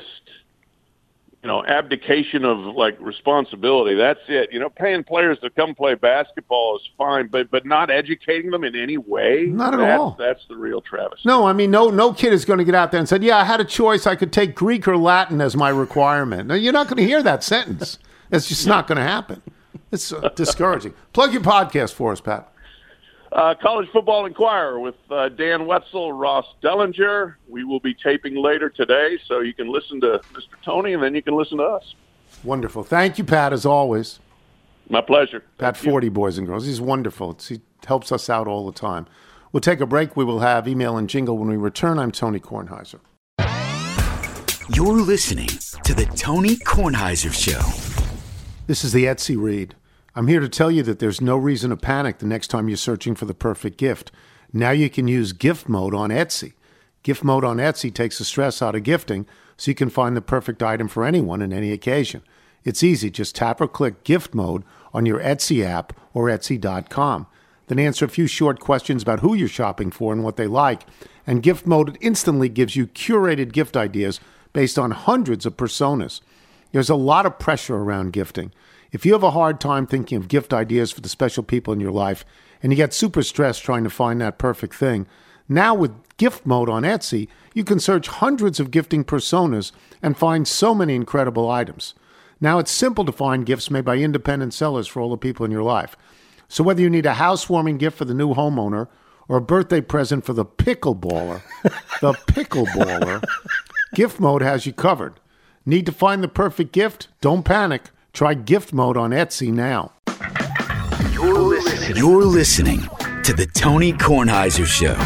abdication of, like, responsibility, that's it. Paying players to come play basketball is fine, but not educating them in any way? Not at all. That's the real travesty. No, I mean, no kid is going to get out there and say, I had a choice. I could take Greek or Latin as my requirement. No, you're not going to hear that sentence. It's just not going to happen. It's discouraging. Plug your podcast for us, Pat. College Football Inquirer with Dan Wetzel, Ross Dellinger. We will be taping later today, so you can listen to Mr. Tony, and then you can listen to us. Wonderful. Thank you, Pat, as always. My pleasure. Pat Forty, boys and girls. He's wonderful. He helps us out all the time. We'll take a break. We will have email and jingle when we return. I'm Tony Kornheiser. You're listening to the Tony Kornheiser Show. This is the Etsy read. I'm here to tell you that there's no reason to panic the next time you're searching for the perfect gift. Now you can use gift mode on Etsy. Gift mode on Etsy takes the stress out of gifting so you can find the perfect item for anyone and any occasion. It's easy. Just tap or click gift mode on your Etsy app or Etsy.com. Then answer a few short questions about who you're shopping for and what they like. And gift mode instantly gives you curated gift ideas based on hundreds of personas. There's a lot of pressure around gifting. If you have a hard time thinking of gift ideas for the special people in your life and you get super stressed trying to find that perfect thing, now with gift mode on Etsy, you can search hundreds of gifting personas and find so many incredible items. Now it's simple to find gifts made by independent sellers for all the people in your life. So whether you need a housewarming gift for the new homeowner or a birthday present for the pickleballer, gift mode has you covered. Need to find the perfect gift? Don't panic. Try gift mode on Etsy now. You're listening to the Tony Kornheiser Show.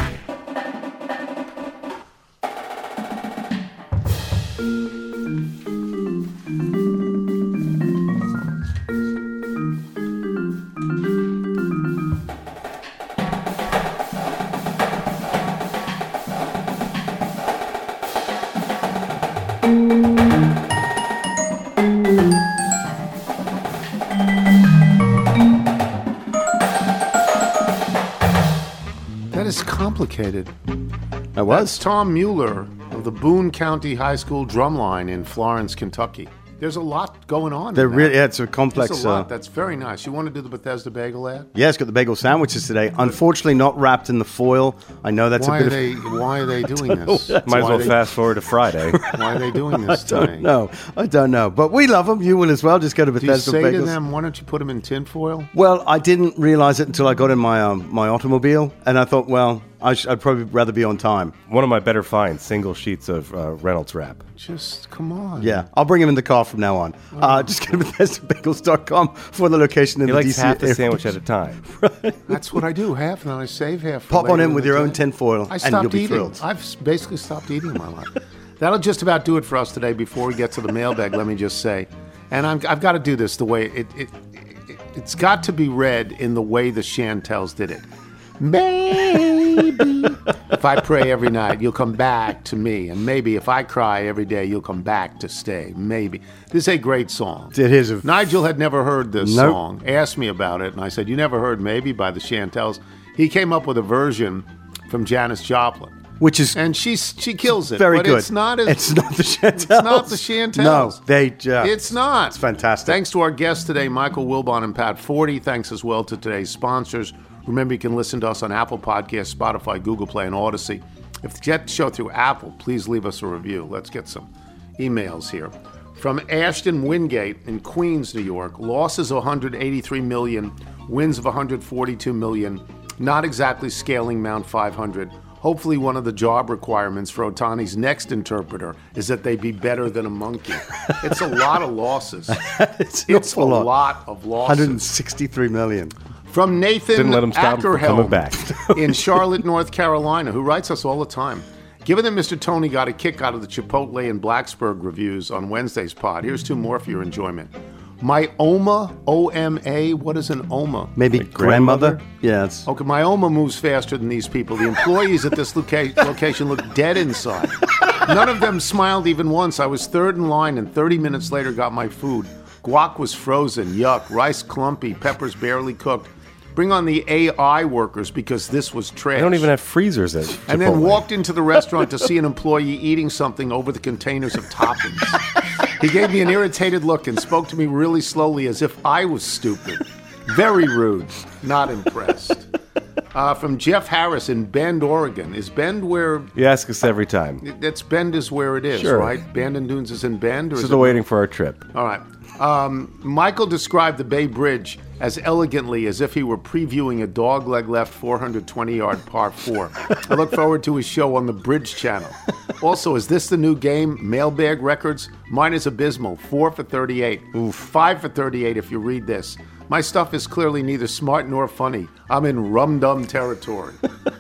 Complicated. I was. That's Tom Mueller, of the Boone County High School Drumline in Florence, Kentucky. There's a lot going on. It's a complex. There's a lot. That's very nice. You want to do the Bethesda Bagel ad? Yeah, it's got the bagel sandwiches today. Unfortunately, not wrapped in the foil. I know that's why a bit Why are they doing this? Might as well fast forward to Friday. Why are they doing this today? I don't know. But we love them. You will as well. Just go to Bethesda Do you say Bagels. to them, why don't you put them in tinfoil? Well, I didn't realize it until I got in my my automobile, and I thought, well, I'd probably rather be on time. One of my better finds, single sheets of Reynolds wrap. Just come on. Yeah, I'll bring him in the car from now on. Just go to BethesdaBagels.com for the location in he the likes DC half the area. sandwich at a time. That's what I do, half, and then I save half. For Pop on later in with the your day. own tinfoil, and you'll be thrilled. I've basically stopped eating in my life. That'll just about do it for us today. Before we get to the mailbag, let me just say, and I've got to do this the way it's got to be read in the way the Chantels did it. Maybe if I pray every night, you'll come back to me. And maybe if I cry every day, you'll come back to stay. Maybe. This is a great song. It is. Nigel had never heard this Nope. song, asked me about it, and I said, you never heard Maybe by the Chantels? He came up with a version from Janis Joplin. Which is And she kills it. very but good. It's not the Chantels. It's not the Chantels. No, they just. It's not. It's fantastic. Thanks to our guests today, Michael Wilbon and Pat Forty. Thanks as well to today's sponsors. Remember, you can listen to us on Apple Podcasts, Spotify, Google Play, and Odyssey. If you get the show through Apple, please leave us a review. Let's get some emails here. From Ashton Wingate in Queens, New York. Losses of $183 million, wins of $142 million. Not exactly scaling Mount 500. Hopefully one of the job requirements for Otani's next interpreter is that they be better than a monkey. It's a lot of losses. It's a lot of losses. $163 million. From Nathan Didn't let him stop him from coming Ackerhelm back. in Charlotte, North Carolina, who writes us all the time. Given that Mr. Tony got a kick out of the Chipotle and Blacksburg reviews on Wednesday's pod, here's two more for your enjoyment. My OMA, O-M-A, what is an OMA? Maybe grandmother? Yeah. Okay, my OMA moves faster than these people. The employees at this location look dead inside. None of them smiled even once. I was third in line and 30 minutes later got my food. Guac was frozen, yuck, rice clumpy, peppers barely cooked. Bring on the AI workers because this was trash. They don't even have freezers at Chipotle. And then walked into the restaurant to see an employee eating something over the containers of toppings. He gave me an irritated look and spoke to me really slowly as if I was stupid. Very rude. Not impressed. From Jeff Harris in Bend, Oregon. Is Bend where... You ask us every time. That's Bend is where it is, Sure. right? Bandon Dunes is in Bend? Or This is is waiting for our trip. All right. Michael described the Bay Bridge as elegantly as if he were previewing a dog-leg left 420-yard par 4. I look forward to his show on the Bridge Channel. Also, is this the new game, Mailbag Records? Mine is abysmal, 4 for 38. Oof. 5 for 38 if you read this. My stuff is clearly neither smart nor funny. I'm in rum-dum territory.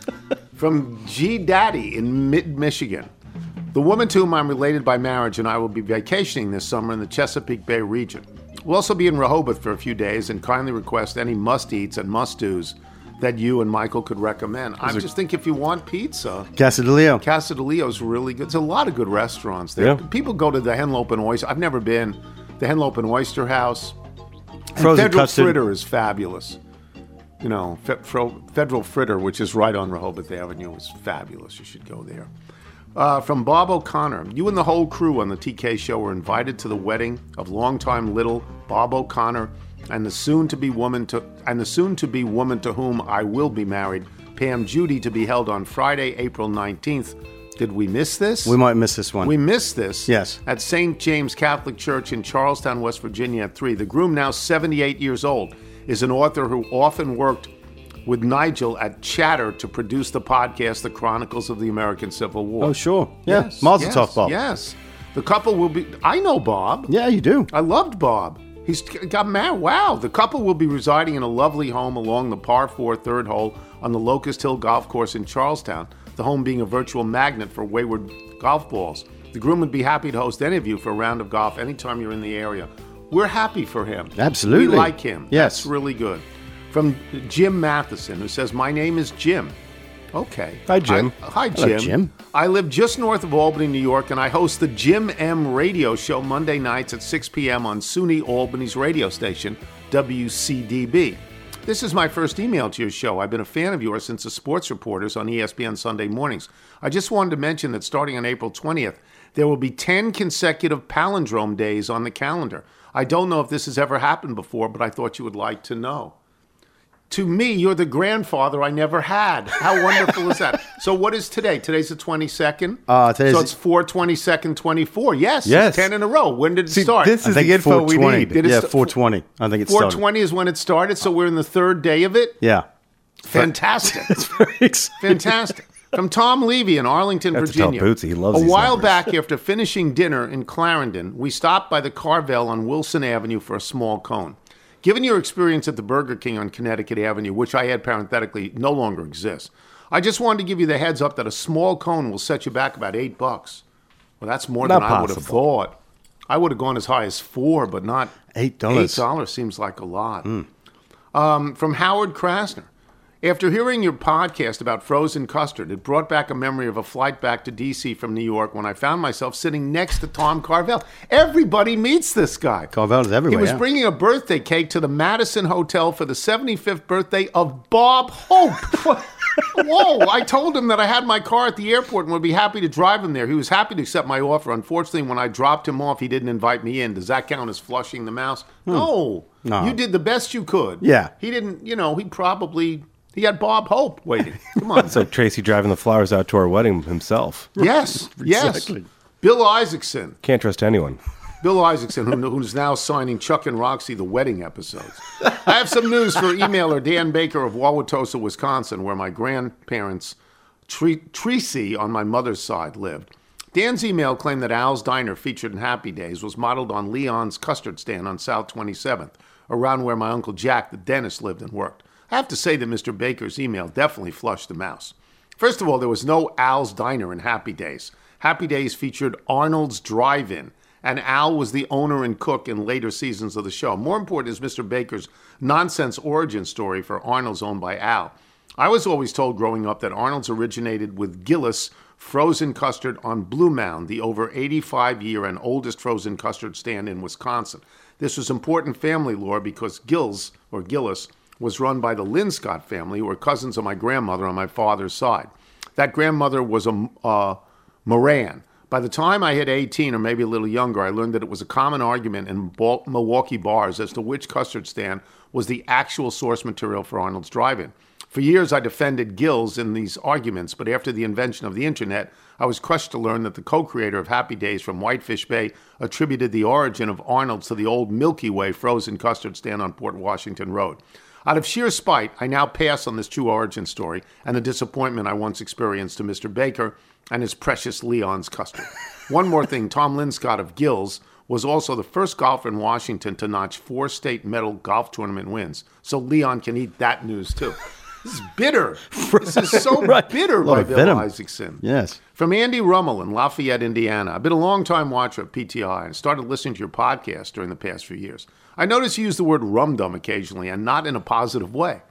From G. Daddy in mid-Michigan. The woman to whom I'm related by marriage and I will be vacationing this summer in the Chesapeake Bay region. We'll also be in Rehoboth for a few days and kindly request any must-eats and must-dos that you and Michael could recommend. I just think if you want pizza... Casa de Leo. Casa de Leo's really good. There's a lot of good restaurants there. Yeah. People go to the Henlope and Oyster... I've never been. The Henlope and Oyster House. And Frozen Federal custard. Fritter is fabulous. You know, Federal Fritter, which is right on Rehoboth Avenue, is fabulous. You should go there. From Bob O'Connor, you and the whole crew on the TK show were invited to the wedding of longtime little Bob O'Connor and the soon-to-be woman to whom I will be married, Pam Judy, to be held on Friday, April 19th. Did we miss this? We might miss this one. We missed this. Yes. At St. James Catholic Church in Charlestown, West Virginia at 3. The groom, now 78 years old, is an author who often worked with Nigel at Chatter to produce the podcast, The Chronicles of the American Civil War. Oh, sure. Yeah. Yes. Mazel yes, tov, Bob. Yes. The couple will be... I know Bob. Yeah, you do. I loved Bob. He's got married. Wow. The couple will be residing in a lovely home along the par 4 third hole on the Locust Hill Golf Course in Charlestown, the home being a virtual magnet for wayward golf balls. The groom would be happy to host any of you for a round of golf anytime you're in the area. We're happy for him. Absolutely. We like him. Yes. That's really good. From Jim Matheson, who says, my name is Jim. Okay. Hi, Jim. Hi, Jim. Hello, Jim. I live just north of Albany, New York, and I host the Jim M radio show Monday nights at 6 p.m. on SUNY Albany's radio station, WCDB. This is my first email to your show. I've been a fan of yours since the sports reporters on ESPN Sunday mornings. I just wanted to mention that starting on April 20th, there will be 10 consecutive palindrome days on the calendar. I don't know if this has ever happened before, but I thought you would like to know. To me, you're the grandfather I never had. How wonderful is that? So what is today? Today's the 22nd? So it's 4/22/24. Yes, it's 10 in a row. When did it start? This is the info we need. 4/20. I think it started. 4/20 is when it started, so we're in the third day of it? Yeah. Fantastic. It's very exciting. Fantastic. From Tom Levy in Arlington, Virginia. Bootsy. He loves a these while numbers. back, after finishing dinner in Clarendon, we stopped by the Carvel on Wilson Avenue for a small cone. Given your experience at the Burger King on Connecticut Avenue, which I add parenthetically no longer exists, I just wanted to give you the heads up that a small cone will set you back about $8. Well, that's more than I would have thought. I would have gone as high as $4, but not $8. $8 seems like a lot. From Howard Krasner. After hearing your podcast about frozen custard, it brought back a memory of a flight back to D.C. from New York when I found myself sitting next to Tom Carvel. Everybody meets this guy. Carvel is everywhere. He was bringing a birthday cake to the Madison Hotel for the 75th birthday of Bob Hope. Whoa, I told him that I had my car at the airport and would be happy to drive him there. He was happy to accept my offer. Unfortunately, when I dropped him off, he didn't invite me in. Does that count as flushing the mouse? No. You did the best you could. Yeah. He didn't, he had Bob Hope waiting. Come on. It's like Tracy driving the flowers out to our wedding himself. Yes, Exactly. yes. Bill Isaacson. Can't trust anyone. Bill Isaacson, who's now signing Chuck and Roxy the wedding episodes. I have some news for emailer Dan Baker of Wauwatosa, Wisconsin, where my grandparents, Tracy on my mother's side, lived. Dan's email claimed that Al's Diner, featured in Happy Days, was modeled on Leon's custard stand on South 27th, around where my Uncle Jack, the dentist, lived and worked. I have to say that Mr. Baker's email definitely flushed the mouse. First of all, there was no Al's Diner in Happy Days. Happy Days featured Arnold's Drive-In, and Al was the owner and cook in later seasons of the show. More important is Mr. Baker's nonsense origin story for Arnold's owned by Al. I was always told growing up that Arnold's originated with Gillis frozen custard on Blue Mound, the over 85-year and oldest frozen custard stand in Wisconsin. This was important family lore because Gillis was run by the Linscott family, who were cousins of my grandmother on my father's side. That grandmother was a Moran. By the time I hit 18, or maybe a little younger, I learned that it was a common argument in Milwaukee bars as to which custard stand was the actual source material for Arnold's Drive-In. For years, I defended Gills in these arguments, but after the invention of the internet, I was crushed to learn that the co-creator of Happy Days from Whitefish Bay attributed the origin of Arnold's to the old Milky Way frozen custard stand on Port Washington Road. Out of sheer spite, I now pass on this true origin story and the disappointment I once experienced to Mr. Baker and his precious Leon's custard. One more thing, Tom Linscott of Gills was also the first golfer in Washington to notch 4 state medal golf tournament wins. So Leon can eat that news too. This is bitter. This is so bitter by Bill Isaacson. Yes. From Andy Rummel in Lafayette, Indiana. I've been a long-time watcher of PTI and started listening to your podcast during the past few years. I notice you use the word rum-dum occasionally and not in a positive way.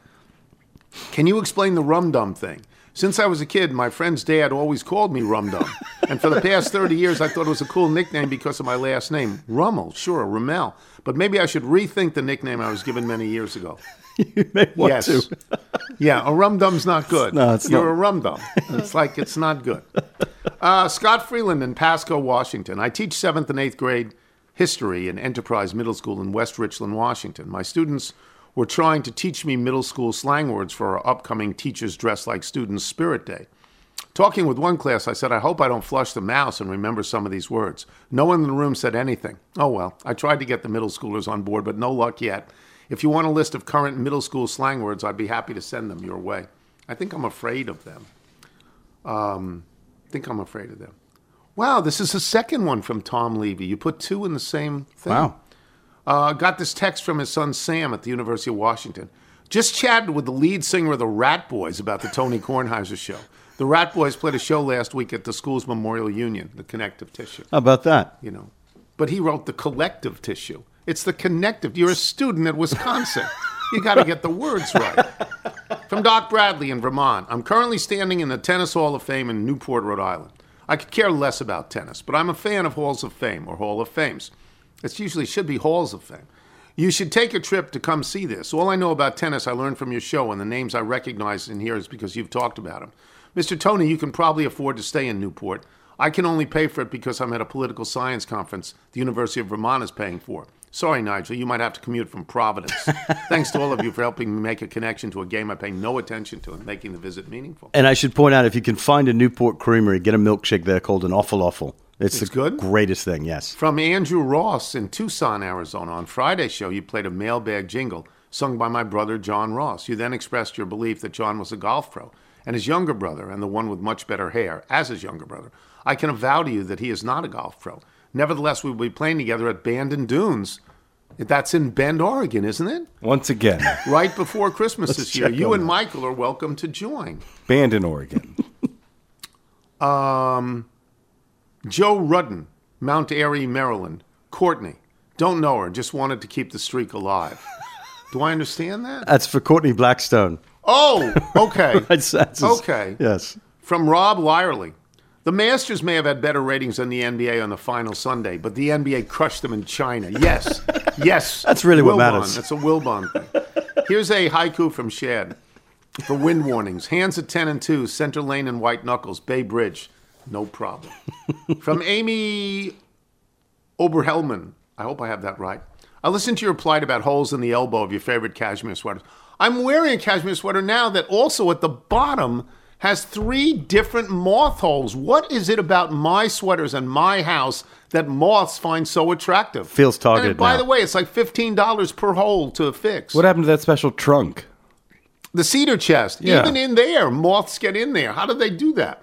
Can you explain the rum-dum thing? Since I was a kid, my friend's dad always called me Rum-Dum. And for the past 30 years, I thought it was a cool nickname because of my last name. Rummel, sure, Rummel. But maybe I should rethink the nickname I was given many years ago. You may want to. Yeah, a rum-dum's not good. No, it's You're not. a rum-dum. It's like it's not good. Scott Freeland in Pasco, Washington. I teach 7th and 8th grade history in Enterprise Middle School in West Richland, Washington. My students were trying to teach me middle school slang words for our upcoming Teachers Dress Like Students Spirit Day. Talking with one class, I said, I hope I don't flush the mouse and remember some of these words. No one in the room said anything. Oh, well, I tried to get the middle schoolers on board, but no luck yet. If you want a list of current middle school slang words, I'd be happy to send them your way. I think I'm afraid of them. Wow, this is the second one from Tom Levy. You put 2 in the same thing. Wow. Got this text from his son Sam at the University of Washington. Just chatted with the lead singer of the Rat Boys about the Tony Kornheiser show. The Rat Boys played a show last week at the school's Memorial Union, the connective tissue. How about that? You know, but he wrote the collective tissue. It's the connective. You're a student at Wisconsin. You got to get the words right. From Doc Bradley in Vermont. I'm currently standing in the Tennis Hall of Fame in Newport, Rhode Island. I could care less about tennis, but I'm a fan of Halls of Fame or Hall of Fames. It usually should be Halls of Fame. You should take a trip to come see this. All I know about tennis I learned from your show, and the names I recognize in here is because you've talked about them. Mr. Tony, you can probably afford to stay in Newport. I can only pay for it because I'm at a political science conference the University of Vermont is paying for. Sorry, Nigel, you might have to commute from Providence. Thanks to all of you for helping me make a connection to a game I pay no attention to and making the visit meaningful. And I should point out, if you can find a Newport Creamery, get a milkshake there called an Awful Awful. It's the good? Greatest thing, yes. From Andrew Ross in Tucson, Arizona. On Friday's show, you played a mailbag jingle sung by my brother, John Ross. You then expressed your belief that John was a golf pro, and his younger brother, and the one with much better hair, as his younger brother. I can avow to you that he is not a golf pro. Nevertheless, we will be playing together at Bandon Dunes. That's in Bend, Oregon, isn't it? Once again. Right before Christmas this year. You and Michael are welcome to join. Bandon, Oregon. Joe Rudden, Mount Airy, Maryland. Courtney. Don't know her, just wanted to keep the streak alive. Do I understand that? That's for Courtney Blackstone. Oh, okay. Okay. Yes. From Rob Lyerly. The Masters may have had better ratings than the NBA on the final Sunday, but the NBA crushed them in China. Yes. Yes. That's really what Wilbon. matters. That's a Wilbon thing. Here's a haiku from Shad. For wind warnings. Hands at 10 and 2, center lane and white knuckles, Bay Bridge. No problem. From Amy Oberhelman. I hope I have that right. I listened to your plight about holes in the elbow of your favorite cashmere sweaters. I'm wearing a cashmere sweater now that also at the bottom has 3 different moth holes. What is it about my sweaters and my house that moths find so attractive? Feels targeted and by now. the way, it's like $15 per hole to fix. What happened to that special trunk? The cedar chest. Yeah. Even in there, moths get in there. How do they do that?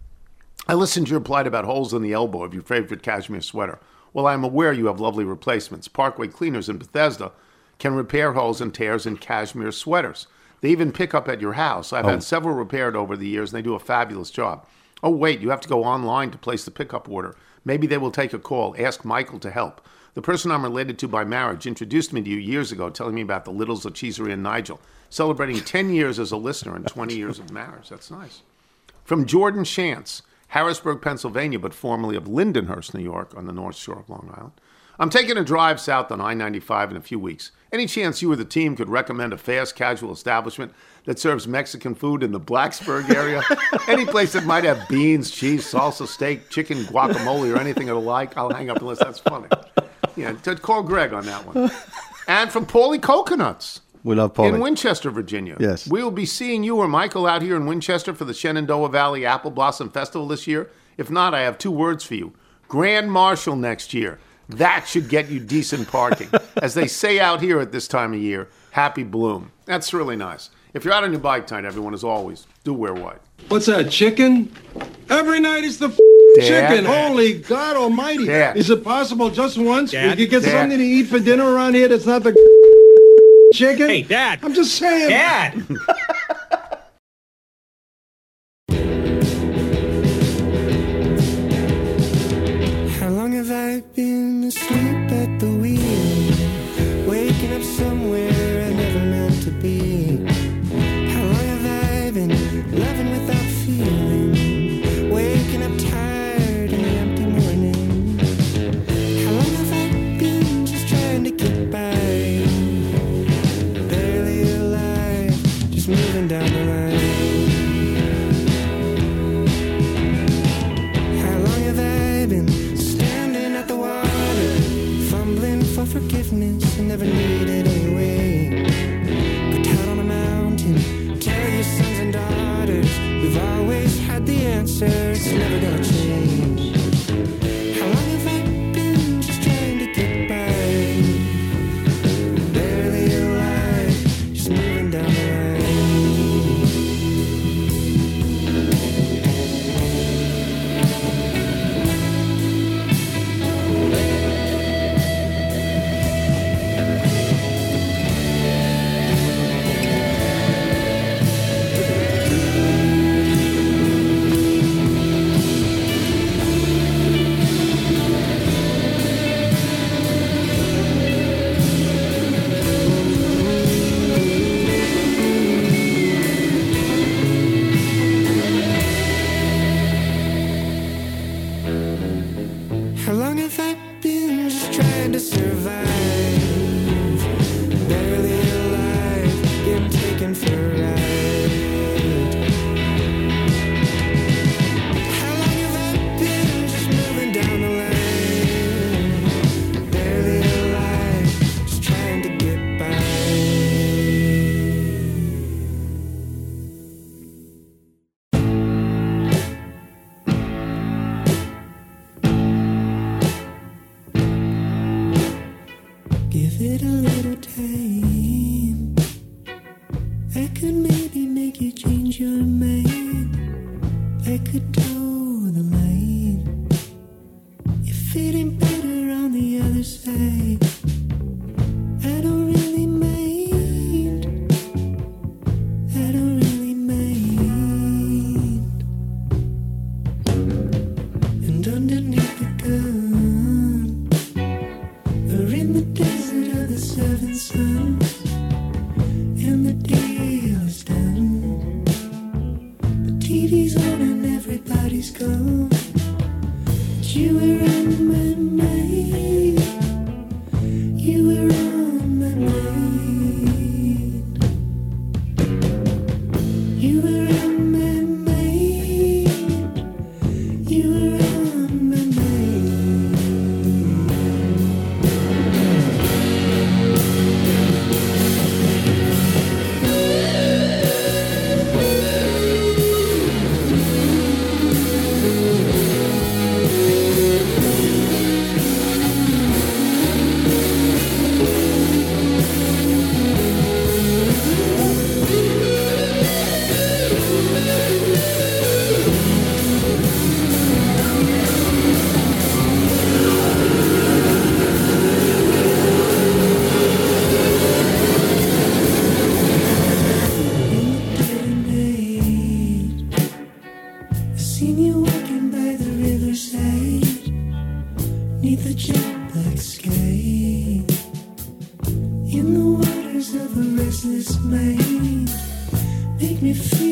I listened to your plight about holes in the elbow of your favorite cashmere sweater. Well, I'm aware you have lovely replacements. Parkway Cleaners in Bethesda can repair holes and tears in cashmere sweaters. They even pick up at your house. I've had several repaired over the years, and they do a fabulous job. Oh, wait, you have to go online to place the pickup order. Maybe they will take a call. Ask Michael to help. The person I'm related to by marriage introduced me to you years ago, telling me about the Littles of Cheesery and Nigel, celebrating 10 years as a listener and 20 years of marriage. That's nice. From Jordan Shantz, Harrisburg, Pennsylvania, but formerly of Lindenhurst, New York, on the North Shore of Long Island. I'm taking a drive south on I-95 in a few weeks. Any chance you or the team could recommend a fast casual establishment that serves Mexican food in the Blacksburg area? Any place that might have beans, cheese, salsa, steak, chicken, guacamole, or anything of the like? I'll hang up unless that's funny. Yeah, call Greg on that one. And from Paulie Coconuts. We love Paulie. In Winchester, Virginia. Yes. We will be seeing you or Michael out here in Winchester for the Shenandoah Valley Apple Blossom Festival this year. If not, I have 2 words for you. Grand Marshal next year. That should get you decent parking. As they say out here at this time of year, happy bloom. That's really nice. If you're out on your bike tonight, everyone, as always, do wear white. What's that, chicken? Every night it's the Dad. chicken. Holy God almighty. Dad. Is it possible just once Dad. we could get Dad. something to eat for dinner around here that's not the chicken? Hey, Dad. I'm just saying. Dad. How long have I been asleep at the wheel? Waking up somewhere I never meant to be. How long have I been loving without feeling? Waking up tired in the empty morning. How long have I been just trying to get by? Barely alive, just moving down the line. How long have I been standing at the water, fumbling for forgiveness and never needed anyway? Go down on a mountain, tell your sons and daughters, we've always had the answer, it's never gonna change. How long have I been just trying to get by? Barely alive, just moving down the line. How long have I been just trying to survive? Give it a little time. I could maybe make you change your mind. I could toe the line. You're feeling better on the other side. I don't really mind. I don't really mind. And underneath the gun, or in the desert of the seven suns, and the deal is done. The TV's on and everybody's gone. But you were on my mind. You were on my mind. You were on my mind. You were on my mind. I seen you walking by the riverside, neath the jet black sky, in the waters of a restless mind. Make me feel